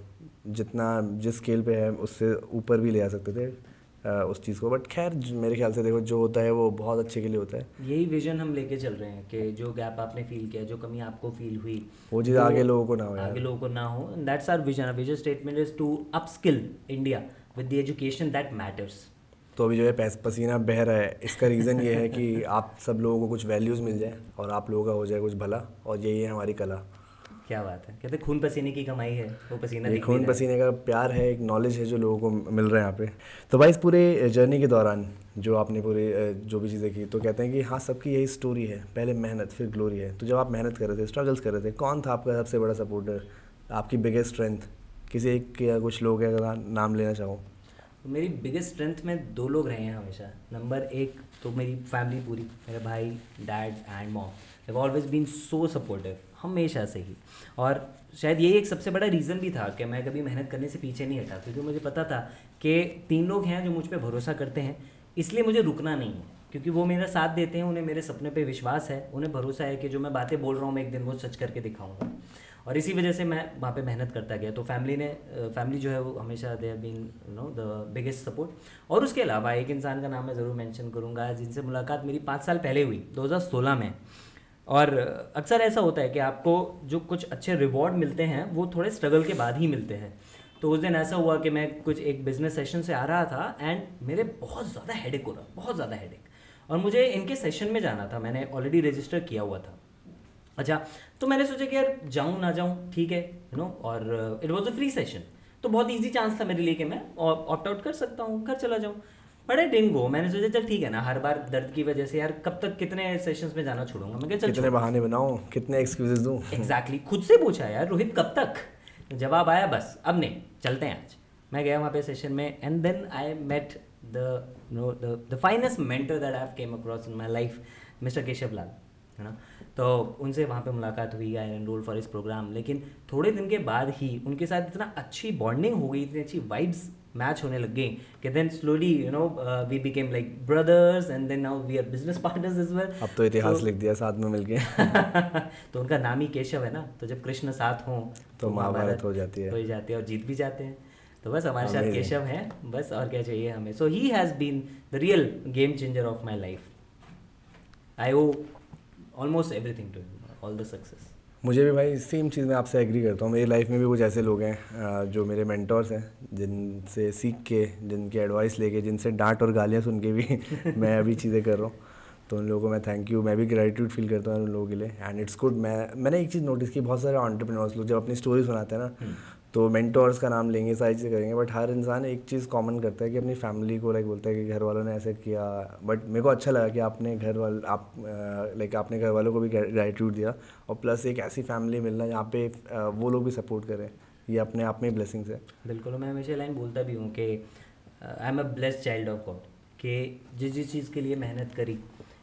जिस स्केल पे है उससे ऊपर भी ले आ सकते थे उस चीज़ को। बट खैर मेरे ख्याल से देखो, जो होता है वो बहुत अच्छे के लिए होता है। यही विजन हम लेके चल रहे हैं कि जो गैप आपने फील किया, जो कमी आपको फील हुई, वो चीज़ आगे लोगों को ना हो, आगे लोगों को ना हो। That's our vision. Our vision statement is to upskill India with the education that matters. तो अभी जो है पसीना बह रहा है, इसका रीज़न ये है कि आप सब लोगों को कुछ वैल्यूज़ मिल जाए और आप लोगों का हो जाए कुछ भला, और यही है हमारी कला। क्या बात है, कहते खून पसीने की कमाई है, वो पसीना खून पसीने का प्यार है, एक नॉलेज है जो लोगों को मिल रहा है यहाँ पे। तो भाई इस पूरे जर्नी के दौरान जो आपने पूरे जो भी चीज़ें की, तो कहते हैं कि हाँ सबकी यही स्टोरी है, पहले मेहनत फिर ग्लोरी है। तो जब आप मेहनत कर रहे थे, स्ट्रगल्स कर रहे थे, कौन था आपका सबसे बड़ा सपोर्टर, आपकी बिगेस्ट स्ट्रेंथ? किसी एक या कुछ लोग अगर नाम लेना चाहो। मेरी बिगेस्ट स्ट्रेंथ में 2 लोग रहे हैं हमेशा। नंबर 1 तो मेरी फैमिली पूरी, मेरे भाई, dad and mom have always been so supportive, हमेशा से ही। और शायद यही एक सबसे बड़ा रीज़न भी था कि मैं कभी मेहनत करने से पीछे नहीं हटा, क्योंकि मुझे पता था कि 3 लोग हैं जो मुझ पर भरोसा करते हैं, इसलिए मुझे रुकना नहीं है, क्योंकि वो मेरा साथ देते हैं, उन्हें मेरे सपने पे विश्वास है, उन्हें भरोसा है कि जो मैं बातें बोल रहा हूँ मैं एक दिन वो सच करके दिखाऊंगा। और इसी वजह से मैं वहाँ पे मेहनत करता गया। तो फैमिली जो है वो हमेशा they have been the biggest support. और उसके अलावा एक इंसान का नाम मैं ज़रूर मेंशन करूँगा, जिनसे मुलाकात मेरी 5 साल पहले हुई, 2016 में। और अक्सर ऐसा होता है कि आपको जो कुछ अच्छे रिवॉर्ड मिलते हैं वो थोड़े स्ट्रगल के बाद ही मिलते हैं। तो उस दिन ऐसा हुआ कि मैं कुछ एक बिजनेस सेशन से आ रहा था एंड मेरे बहुत ज़्यादा हेडेक हो रहा, बहुत ज़्यादा हेडेक, और मुझे इनके सेशन में जाना था, मैंने ऑलरेडी रजिस्टर किया हुआ था। अच्छा, तो मैंने सोचा कि यार जाऊँ ना जाऊँ, ठीक है, और it was a free session, तो बहुत ईजी चांस था मेरे लिए कि मैं ऑप्ट आउट कर सकता हूँ, घर चला जाऊँ। But I didn't go. मैंने सोचा चल ठीक है ना, हर बार दर्द की वजह से यार कब तक कितने सेशंस में जाना छोड़ूंगा, मैं चल कितने बहाने बनाऊं, कितने एक्सक्यूजेस दूं। एग्जैक्टली, खुद से पूछा यार रोहित कब तक, जवाब आया बस अब नहीं, चलते हैं आज। मैं गया वहाँ पे सेशन में and then I met the finest mentor that I have came across in my life, mister Keshav Lal, है ना। तो उनसे वहाँ पे मुलाकात हुई, आई एनरोल फॉर इस प्रोग्राम। लेकिन थोड़े दिन के बाद ही उनके साथ इतना अच्छी बॉन्डिंग हो गई, इतनी अच्छी वाइब्स मैच होने लग गई कि then slowly we became like brothers and then now we are business partners as well. अब तो इतिहास लिख दिया साथ में मिलके। तो उनका नाम ही केशव है ना, तो जब कृष्ण साथ हों तो महाभारत हो जाती है और जीत भी जाते हैं। तो बस हमारे साथ केशव हैं, बस और क्या चाहिए हमें। So he has been the real game changer of my life. I owe almost everything to him, all the success. मुझे भी भाई सेम चीज़ मैं आपसे एग्री करता हूँ। मेरी लाइफ में भी कुछ ऐसे लोग हैं जो मेरे मेंटोर्स हैं, जिनसे सीख के, जिनकी एडवाइस लेके, जिनसे डांट और गालियाँ सुन के भी मैं अभी चीज़ें कर रहा हूँ। तो उन लोगों को मैं थैंक यू, मैं भी ग्रेटिट्यूड फील करता हूँ उन लोगों के लिए। And it's good. मैंने एक चीज़ नोटिस की, बहुत सारे एंटरप्रेन्योर्स लोग जब अपनी स्टोरी सुनाते हैं ना, तो मेंटोर्स का नाम लेंगे, सारी चीज़ें करेंगे, बट हर इंसान एक चीज़ कॉमन करता है कि अपनी फैमिली को लाइक बोलता है कि घर वालों ने ऐसे किया। बट मेरे को अच्छा लगा कि आपने आपने घर वालों को भी ग्रेटिट्यूड दिया, और प्लस एक ऐसी फैमिली मिलना जहाँ पे वो लोग भी सपोर्ट करें, ये अपने आप में ही ब्लेसिंग्स है। बिल्कुल, मैं हमेशा लाइन बोलता भी हूँ कि I am a blessed child of God, कि जिस चीज़ के लिए मेहनत करी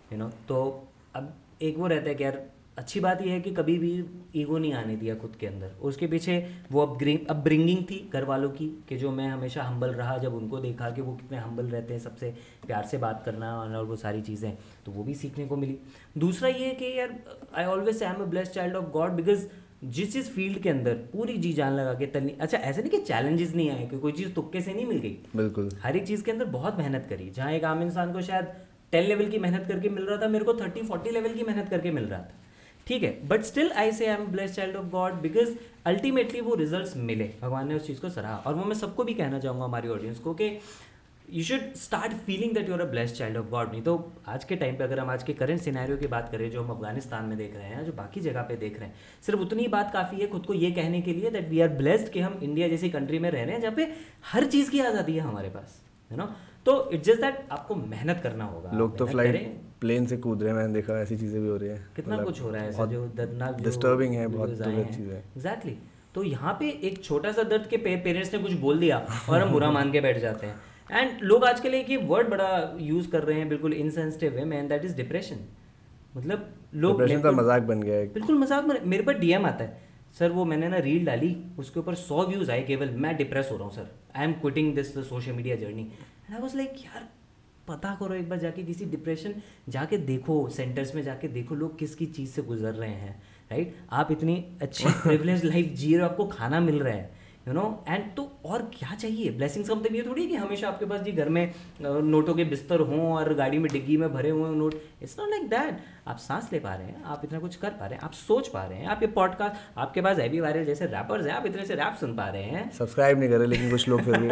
तो अब एक वो रहता है कि यार अच्छी बात यह है कि कभी भी ईगो नहीं आने दिया खुद के अंदर। उसके पीछे वो अपब्रिंगिंग थी घर वालों की, कि जो मैं हमेशा हम्बल रहा, जब उनको देखा कि वो कितने हम्बल रहते हैं, सबसे प्यार से बात करना और वो सारी चीज़ें, तो वो भी सीखने को मिली। दूसरा ये है कि यार I always I am a blessed child of God, because जिस फील्ड के अंदर पूरी जी जान लगा के तलनी, अच्छा ऐसे नहीं कि चैलेंजेस नहीं आए, कि कोई चीज़ तुक्के से नहीं मिल गई, बिल्कुल हर एक चीज़ के अंदर बहुत मेहनत करी। जहाँ एक आम इंसान को शायद 10 लेवल की मेहनत करके मिल रहा था, मेरे को 30-40 लेवल की मेहनत करके मिल रहा था, ठीक है, but still I say I am blessed child of God, because ultimately वो रिजल्ट्स मिले, भगवान ने उस चीज़ को सराहा। और वो मैं सबको भी कहना चाहूँगा, हमारी ऑडियंस को, कि you should start feeling that you are a blessed child of God. नहीं तो आज के टाइम पे अगर हम आज के करंट सिनेरियो की बात करें, जो हम अफगानिस्तान में देख रहे हैं, जो बाकी जगह पे देख रहे हैं, सिर्फ उतनी ही बात काफ़ी है खुद को ये कहने के लिए दैट वी आर ब्लेस्ड, कि हम इंडिया जैसी कंट्री में रह रहे हैं जहाँ पे हर चीज़ की आज़ादी है हमारे पास, तो इट्स जस्ट दैट आपको मेहनत करना होगा। लोग तो फ्लाइट प्लेन से कूद रहे हैं, मैंने देखा, ऐसी चीज़ें भी हो रही है, कितना कुछ हो रहा है ऐसा जो दर्दनाक, डिस्टर्बिंग है, बहुत गलत चीज़ है। एग्जैक्टली। तो यहाँ पे एक छोटा सा दर्द के पेरेंट्स ने कुछ बोल दिया और हम बुरा मान के बैठ जाते हैं। एंड लोग आजकल एक ये वर्ड बड़ा यूज़ कर रहे हैं बिल्कुल इनसेंसिटिव वे में, एंड दैट इज डिप्रेशन। मतलब लोग डिप्रेशन का मजाक बन गया है, बिल्कुल मजाक। मेरे पर डीएम आता है, सर वो मैंने ना रील डाली, उसके ऊपर 100 व्यूज़ आए केवल, मैं डिप्रेस हो रहा हूँ sir, I am quitting this social media journey. And I was like यार पता करो एक बार जाके, किसी डिप्रेशन जाके देखो, सेंटर्स में जाके देखो लोग किस किस चीज़ से गुजर रहे हैं, राइट। आप इतनी अच्छी प्रिविलेज लाइफ जी रहे हो, आपको खाना मिल रहा है, एंड तो और क्या चाहिए। ब्लेसिंग्स का मतलब ये थोड़ी है कि हमेशा आपके पास जी घर में नोटों के बिस्तर हों और गाड़ी में डिग्गी में भरे हुए note, it's not like that. आप सांस ले पा रहे हैं, आप इतना कुछ कर पा रहे हैं, आप सोच पा रहे हैं, आप ये पॉडकास्ट, आपके पास एबी वायरल जैसे रैपर्स हैं, आप इतने से रैप सुन पा रहे हैं। सब्सक्राइब नहीं कर रहे लेकिन कुछ लोग फिर भी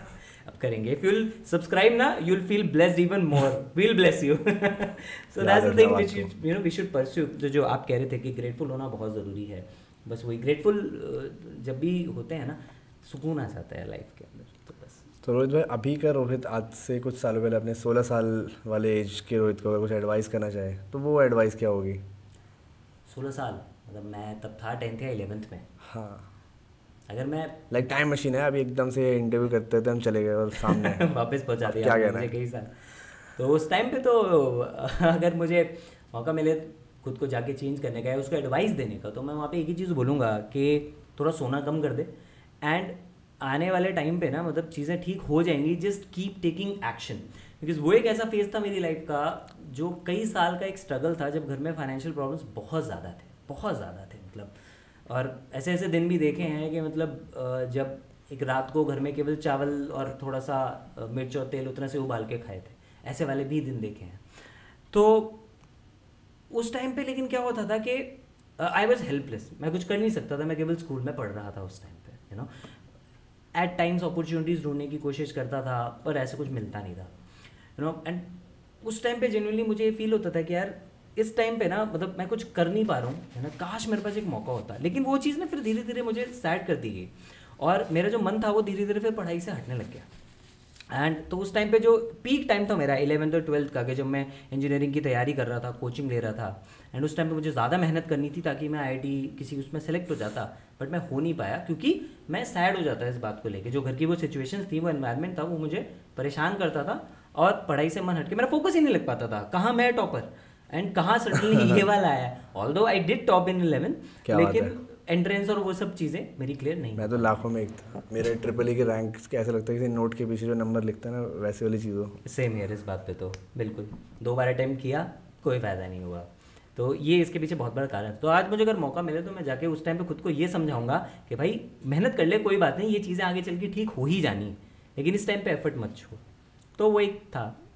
अब करेंगे। इफ you'll subscribe ना, you'll feel blessed even more. We'll bless you. So that's the thing which we should pursue. जो आप कह रहे थे कि grateful होना बहुत ज़रूरी है, बस वही grateful जब भी होते हैं ना, सुकून आ जाता है लाइफ के अंदर, तो बस। तो रोहित भाई, अभी का रोहित आज से कुछ सालों पहले अपने 16 साल वाले एज के रोहित को अगर कुछ एडवाइस करना चाहे तो वो एडवाइस क्या होगी? 16 साल मतलब मैं तब था 10th या 11th में। हाँ, अगर मैं लाइक टाइम मशीन है, अभी एकदम से इंटरव्यू करते थे हम, चले गए और सामने वापस पहुंचा दिया क्या कहना मुझे कई साल। तो उस टाइम पे तो अगर मुझे मौका मिले खुद को जाके चेंज करने का है, उसको एडवाइस देने का, तो मैं वहाँ पे एक ही चीज़ बोलूँगा कि थोड़ा सोना कम कर दे, एंड आने वाले टाइम पे ना मतलब चीज़ें ठीक हो जाएंगी, just keep taking action. Because वो एक ऐसा फेज़ था मेरी लाइफ का जो कई साल का एक स्ट्रगल था, जब घर में फाइनेंशियल प्रॉब्लम्स बहुत ज़्यादा थे मतलब। और ऐसे ऐसे दिन भी देखे हैं कि मतलब जब एक रात को घर में केवल चावल और थोड़ा सा मिर्च और तेल उतना से उबाल के खाए थे, ऐसे वाले भी दिन देखे हैं। तो उस टाइम पे लेकिन क्या होता था कि आई वॉज हेल्पलेस, मैं कुछ कर नहीं सकता था, मैं केवल स्कूल में पढ़ रहा था उस टाइम पे, एट टाइम्स अपॉर्चुनिटीज़ ढूंढने की कोशिश करता था पर ऐसे कुछ मिलता नहीं था, एंड उस टाइम पे जेन्युइनली मुझे ये फील होता था कि यार इस टाइम पे ना मतलब मैं कुछ कर नहीं पा रहा हूँ, है ना, काश मेरे पास एक मौका होता। लेकिन वो चीज़ ना फिर धीरे धीरे मुझे सैड कर दी गई, और मेरा जो मन था वो धीरे धीरे फिर पढ़ाई से हटने लग गया। एंड तो उस टाइम पे जो पीक टाइम था मेरा 11th और 12th का, कि जब मैं इंजीनियरिंग की तैयारी कर रहा था, कोचिंग ले रहा था, एंड उस टाइम पे मुझे ज़्यादा मेहनत करनी थी ताकि मैं IIT किसी उसमें सेलेक्ट हो जाता, बट मैं हो नहीं पाया क्योंकि मैं सैड हो जाता इस बात को लेके। जो घर की वो सिचुएशंस थी, वो एनवायरनमेंट था, वो मुझे परेशान करता था, और पढ़ाई से मन हट के मेरा फोकस ही नहीं लग पाता था। कहाँ मैं टॉपर एंड कहाँ सडनली ये वाला आया। Although I did top in 11th, लेकिन एंट्रेंस और वो सब चीज़ें मेरी क्लियर नहीं। मैं तो लाखों में एक था, मेरे ट्रिपल के रैंक ऐसा लगता है कि नोट के पीछे जो नंबर लिखता है ना, वैसे वाली चीज़ हो। सेम ईयर इस बात पे तो बिल्कुल 2 बार अटैम्प्ट किया, कोई फ़ायदा नहीं हुआ। तो ये इसके पीछे बहुत बड़ा कारण है। तो आज मुझे अगर मौका मिले तो मैं जाके उस टाइम पे खुद को ये समझाऊंगा कि भाई मेहनत कर ले, कोई बात नहीं, ये चीज़ें आगे चल के ठीक हो ही जानी, लेकिन इस टाइम पे एफर्ट मत छोड़। तो वो एक था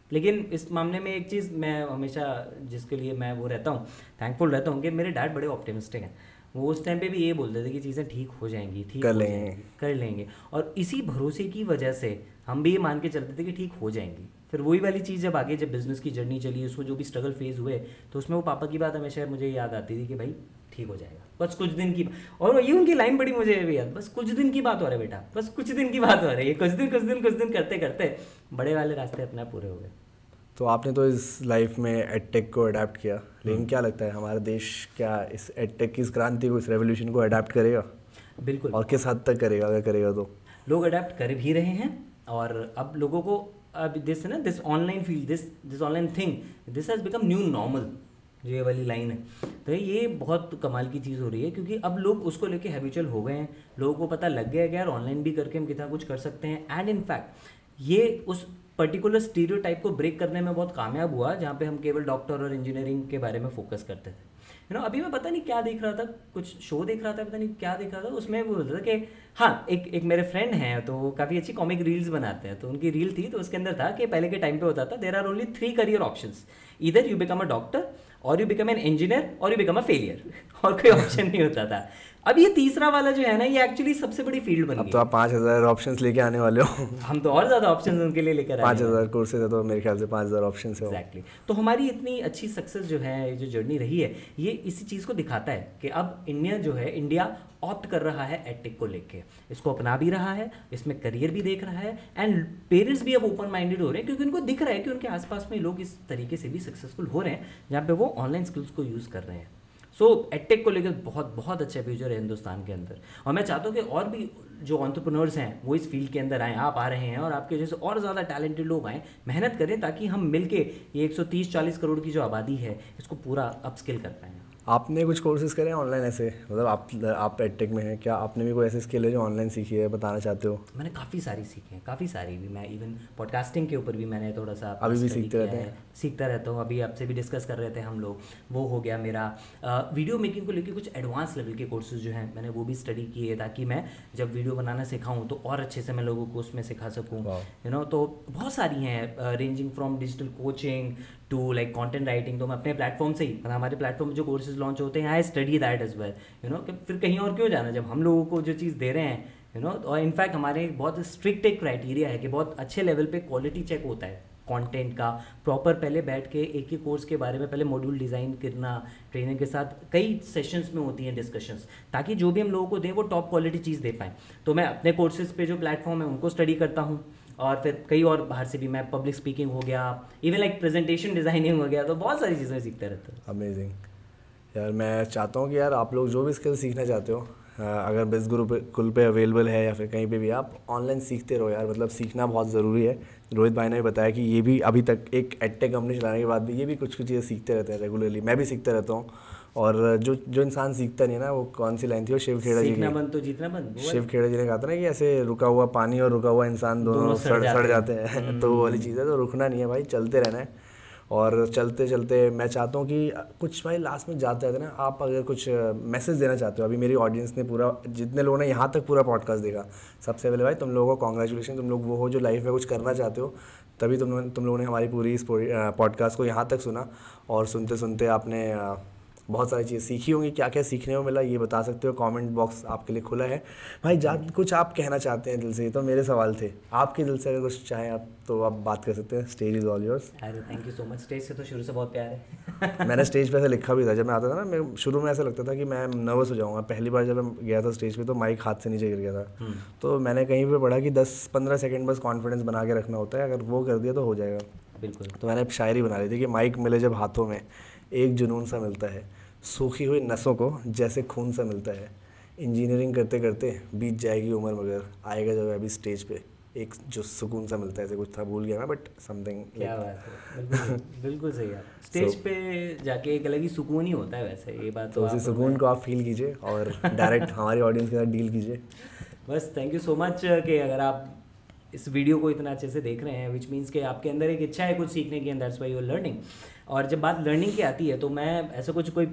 लेकिन इस मामले में एक चीज़ मैं हमेशा जिसके लिए मैं वो रहता हूँ, थैंकफुल रहता हूँ कि मेरे डैड बड़े ऑप्टिमिस्टिक हैं। वो उस टाइम पे भी ये बोलते थे कि चीज़ें ठीक हो जाएंगी, ठीक कर हो लेंगे। जाएंगी, कर लेंगे। और इसी भरोसे की वजह से हम भी ये मान के चलते थे कि ठीक हो जाएंगी। फिर वही वाली चीज़ जब आगे जब बिज़नेस की जर्नी चली, उसमें जो भी स्ट्रगल फेज हुए, तो उसमें वो पापा की बात हमेशा मुझे याद आती थी कि भाई ठीक हो जाएगा, बस कुछ दिन की। और ये उनकी लाइन बड़ी मुझे भी याद, बस कुछ दिन की बात हो रही है बेटा, बस कुछ दिन की बात हो रही है। कुछ दिन करते करते बड़े वाले रास्ते अपने आप पूरे हो गए। तो आपने तो इस लाइफ में एडटेक को अडेप्ट किया, लेकिन क्या लगता है हमारा देश क्या इस एडटेक की इस क्रांति को, इस रेवोल्यूशन को अडेप्ट करेगा? बिल्कुल। और किस हद तक करेगा, अगर करेगा तो? लोग अडेप्ट कर भी रहे हैं, और अब लोगों को अब this online field, this online thing, this has become new normal, जो ये वाली लाइन है। तो ये बहुत कमाल की चीज़ हो रही है, क्योंकि अब लोग उसको लेके हैबिचुअल हो गए हैं। लोगों को पता लग गया है कि यार ऑनलाइन भी करके हम कितना कुछ कर सकते हैं। एंड इनफैक्ट ये उस पर्टिकुलर स्टीरियोटाइप को ब्रेक करने में बहुत कामयाब हुआ, जहाँ पे हम केवल डॉक्टर और इंजीनियरिंग के बारे में फोकस करते थे। अभी मैं पता नहीं क्या देख रहा था, कुछ शो देख रहा था, पता नहीं क्या देख रहा था, उसमें वो बोलता था कि हाँ, एक मेरे फ्रेंड हैं तो वो काफ़ी अच्छी कॉमिक रील्स बनाते हैं। तो उनकी रील थी, तो उसके अंदर था कि पहले के टाइम पे होता था there are only 3 career options, either you become a doctor, और यू बिकम एन इंजीनियर, और यू बिकम अ फेलियर, और कोई ऑप्शन नहीं होता था। अब ये तीसरा वाला जो है ना, ये एक्चुअली सबसे बड़ी फील्ड बन गई। अब तो आप 5000 ऑप्शंस लेके आने वाले हो। हम तो और ज़्यादा ऑप्शंस उनके लिए लेकर आए। 5000 कोर्सेज है तो मेरे ख्याल से 5000 ऑप्शंस है। एग्जैक्टली। तो हमारी इतनी अच्छी सक्सेस जो है, जो जर्नी रही है, ये इसी चीज़ को दिखाता है कि अब इंडिया ऑप्ट कर रहा है एडटेक को लेके, इसको अपना भी रहा है, इसमें करियर भी देख रहा है, एंड पेरेंट्स भी अब ओपन माइंडेड हो रहे हैं, क्योंकि उनको दिख रहा है कि उनके आसपास में लोग इस तरीके से भी सक्सेसफुल हो रहे हैं, जहाँ पे वो ऑनलाइन स्किल्स को यूज़ कर रहे हैं। सो एडटेक को लेकर बहुत बहुत अच्छा फ्यूचर है हिंदुस्तान के अंदर, और मैं चाहता हूँ कि और भी जो एंटरप्रेन्योर्स हैं वो इस फील्ड के अंदर आएँ। आप आ रहे हैं, और आपके जैसे और ज़्यादा टैलेंटेड लोग आएँ, मेहनत करें, ताकि हम मिलके ये 130-40 करोड़ की जो आबादी है, इसको पूरा अपस्किल कर पाएँ। आपने कुछ कोर्सेज करे हैं ऑनलाइन ऐसे, मतलब आप एडटेक में हैं, क्या आपने भी कोई ऐसे स्किल है जो ऑनलाइन सीखी है, बताना चाहते हो? मैंने काफ़ी सारी सीखी हैं, काफ़ी सारी भी। मैं इवन पॉडकास्टिंग के ऊपर भी मैंने थोड़ा सा अभी भी सीखते रहते हैं? सीखता रहता हूँ। अभी आपसे भी डिस्कस कर रहे थे हम लोग, वो हो गया मेरा। वीडियो मेकिंग को लेकर कुछ एडवांस लेवल के कोर्सेज जो हैं, मैंने वो भी स्टडी किए, ताकि मैं जब वीडियो बनाना सिखाऊँ तो और अच्छे से मैं लोगों को उसमें सिखा सकूँ। तो बहुत सारी हैं, ranging from digital coaching to like content writing. तो मैं अपने प्लेटफॉर्म से ही, मतलब हमारे प्लेटफॉर्म में जो कोर्सेज लॉन्च होते हैं, I study that as well, कि फिर कहीं और क्यों जाना, जब हम लोगों को जो चीज़ दे रहे हैं, और इनफैक्ट हमारे एक बहुत स्ट्रिक्ट एक क्राइटेरिया है कि बहुत अच्छे लेवल पे क्वालिटी चेक होता है कंटेंट का, प्रॉपर पहले बैठ के एक ही कोर्स के बारे में पहले मॉड्यूल डिज़ाइन करना, ट्रेनर के साथ कई सेशंस में होती हैं डिस्कशंस, ताकि जो भी हम लोगों को दें वो टॉप क्वालिटी चीज़ दे पाएँ। तो मैं अपने कोर्सेज पे जो प्लेटफॉर्म है उनको स्टडी करता हूँ, और फिर कई और बाहर से भी, मैं पब्लिक स्पीकिंग हो गया, इवन लाइक प्रेजेंटेशन डिज़ाइनिंग हो गया, तो बहुत सारी चीज़ें सीखते रहते हैं। अमेजिंग यार। मैं चाहता हूँ कि यार आप लोग जो भी स्किल सीखना चाहते हो, अगर बिज़ गुरु पे अवेलेबल है या फिर कहीं पे भी, आप ऑनलाइन सीखते रहो यार। मतलब सीखना बहुत ज़रूरी है। रोहित भाई ने भी बताया कि ये भी अभी तक एक एडटेक कंपनी चलाने के बाद भी ये भी कुछ चीज़ें सीखते रहते हैं रेगुलरली। मैं भी सीखता रहता हूँ। और जो इंसान सीखता नहीं है ना, वो कौन सी लाइन थी वो शिव खेड़ा जी की, बंद तो जीतना बंद, शिव खेड़ा जी ने कहा था ना कि ऐसे रुका हुआ पानी और रुका हुआ इंसान दोनों सड़ जाते हैं। तो वो वाली चीज़ है। तो रुकना नहीं है भाई, चलते रहना है। और चलते चलते मैं चाहता हूँ कि कुछ भाई लास्ट में जाते रहते ना, आप अगर कुछ मैसेज देना चाहते हो। अभी मेरी ऑडियंस ने पूरा, जितने लोगों ने यहाँ तक पूरा पॉडकास्ट देखा, सबसे पहले भाई तुम लोगों को कॉन्ग्रेचुलेशन। तुम लोग वो हो जो लाइफ में कुछ करना चाहते हो, तभी तुम लोगों ने हमारी पूरी इस पॉडकास्ट को यहाँ तक सुना। और सुनते सुनते आपने बहुत सारी चीज़ सीखी होंगी। क्या क्या सीखने को मिला ये बता सकते हो, कमेंट बॉक्स आपके लिए खुला है भाई। कुछ आप कहना चाहते हैं दिल से, तो मेरे सवाल थे, आपके दिल से अगर कुछ चाहें आप तो आप बात कर सकते हैं। Stage is all yours. अरे thank you so much. Stage से तो शुरू से बहुत प्यार है। मैंने स्टेज पे ऐसे लिखा भी था जब मैं आता था ना, मैं शुरू में ऐसा लगता था कि मैं नर्वस हो जाऊँगा। पहली बार जब मैं गया था स्टेज पे तो माइक हाथ से नीचे गिर गया था। तो मैंने कहीं पे पढ़ा कि 10-15 सेकंड बस कॉन्फिडेंस बना के रखना होता है, अगर वो कर दिया तो हो जाएगा। बिल्कुल। तो मैंने शायरी बना ली थी कि माइक मिले जब हाथों में, एक जुनून सा मिलता है, सूखी हुई नसों को जैसे खून सा मिलता है। इंजीनियरिंग करते करते बीत जाएगी उम्र, मगर आएगा जब अभी स्टेज पे एक जो सुकून सा मिलता है। ऐसे कुछ था, भूल गया मैं, बट समथिंग। क्या बात है, बिल्कुल सही है। स्टेज पे जाके एक अलग ही सुकून ही होता है वैसे, ये बात। तो उसी सुकून को आप फील कीजिए और डायरेक्ट हमारी ऑडियंस के साथ डील कीजिए। बस थैंक यू सो मच कि अगर आप इस वीडियो को इतना अच्छे से देख रहे हैं, विच मीन्स कि आपके अंदर एक इच्छा है कुछ सीखने की, and that's why you are learning. और जब बात लर्निंग की आती है तो मैं ऐसा कुछ कोई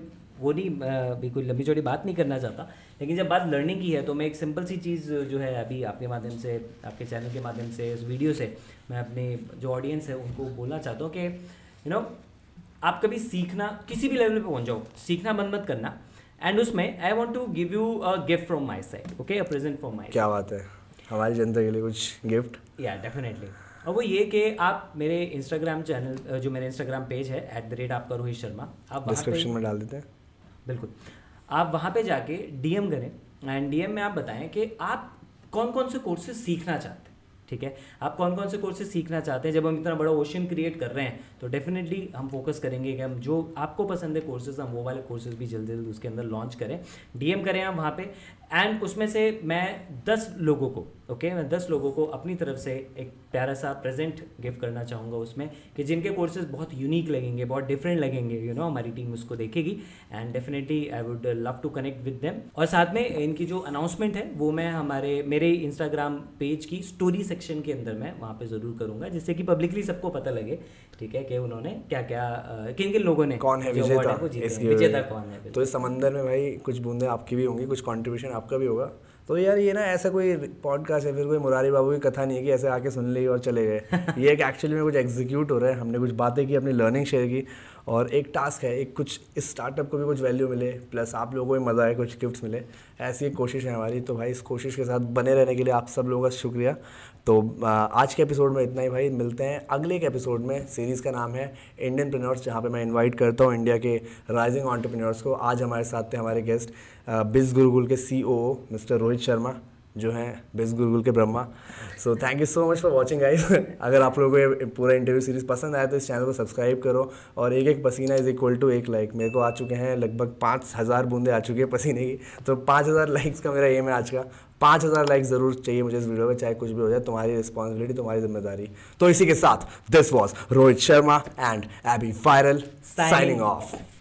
वो नहीं भी कोई लंबी चौड़ी बात नहीं करना चाहता, लेकिन जब बात लर्निंग की है तो मैं एक सिंपल सी चीज़ जो है अभी आपके माध्यम से, आपके चैनल के माध्यम से, इस वीडियो से मैं अपने जो ऑडियंस है उनको बोलना चाहता हूँ कि आप कभी सीखना, किसी भी लेवल पे पहुँच जाओ, सीखना बंद मत करना। एंड उसमें I want to give you a gift from my side, okay, a present from my. क्या बात है, हमारी जनता के लिए कुछ गिफ्ट? या डेफिनेटली, और वो ये कि आप मेरे इंस्टाग्राम चैनल, जो मेरे इंस्टाग्राम पेज है आपका रोहित शर्मा, आप डिस्क्रिप्शन में डाल देते हैं। बिल्कुल, आप वहाँ पे जाके डीएम करें एंड डीएम में आप बताएं कि आप कौन कौन से कोर्सेज सीखना चाहते हैं। ठीक है, आप कौन कौन से कोर्सेज सीखना चाहते हैं। जब हम इतना बड़ा ओशन क्रिएट कर रहे हैं तो डेफिनेटली हम फोकस करेंगे कि हम जो आपको पसंद है कोर्सेज, हम वो वाले कोर्सेज भी जल्दी जल्दी उसके अंदर लॉन्च करें। डीएम करें आप वहाँ पे, एंड उसमें से मैं 10 लोगों को, मैं 10 लोगों को अपनी तरफ से एक प्यारा सा प्रेजेंट गिफ्ट करना चाहूँगा उसमें, कि जिनके कोर्सेज बहुत यूनिक लगेंगे, बहुत डिफरेंट लगेंगे, हमारी टीम उसको देखेगी and definitely I would love to connect with them. और साथ में इनकी जो अनाउंसमेंट है वो मैं मेरे इंस्टाग्राम पेज की स्टोरी सेक्शन के अंदर मैं वहाँ पे ज़रूर करूँगा, जिससे कि पब्लिकली सबको पता लगे, ठीक है, कि उन्होंने क्या क्या, किन किन लोगों ने, कौन है विजेता कौन है। तो इस समंदर में भाई कुछ बूंदे आपकी भी होंगी, कुछ कंट्रीब्यूशन आपका भी होगा। तो यार ये ना ऐसा कोई पॉडकास्ट है, फिर कोई मुरारी बाबू की कथा नहीं है कि ऐसे आके सुन ली और चले गए। ये एक एक्चुअली में कुछ एग्जीक्यूट हो रहा है, हमने कुछ बातें की, अपनी लर्निंग शेयर की, और एक टास्क है, एक कुछ इस स्टार्टअप को भी कुछ वैल्यू मिले, प्लस आप लोगों को भी मज़ा आए, कुछ गिफ्ट्स मिले, ऐसी एक कोशिश है हमारी। तो भाई इस कोशिश के साथ बने रहने के लिए आप सब लोगों का शुक्रिया। तो आज के एपिसोड में इतना ही भाई, मिलते हैं अगले एक एपिसोड में। सीरीज़ का नाम है इंडियनप्रेन्योर्स, जहाँ पे मैं इनवाइट करता हूँ इंडिया के राइजिंग एंटरप्रेन्योर्स को। आज हमारे साथ थे हमारे गेस्ट बिज़ गुरुकुल के सीओओ मिस्टर रोहित शर्मा, जो हैं बिज़ गुरुकुल के Brahma. So thank you so much for watching guys. अगर आप लोगों को ये पूरा इंटरव्यू सीरीज़ पसंद आया तो इस चैनल को सब्सक्राइब करो, और एक पसीना इज़ इक्वल टू 1 लाइक। मेरे को आ चुके हैं लगभग 5000 बूंदे आ चुकी है पसीने की, तो 5000 लाइक्स का मेरा एम है आज का। 5000 लाइक ज़रूर चाहिए मुझे इस वीडियो में, चाहे कुछ भी हो जाए, तुम्हारी रिस्पॉन्सिबिलिटी, तुम्हारी जिम्मेदारी। तो इसी के साथ this was Rohit Sharma and AB Viral signing of.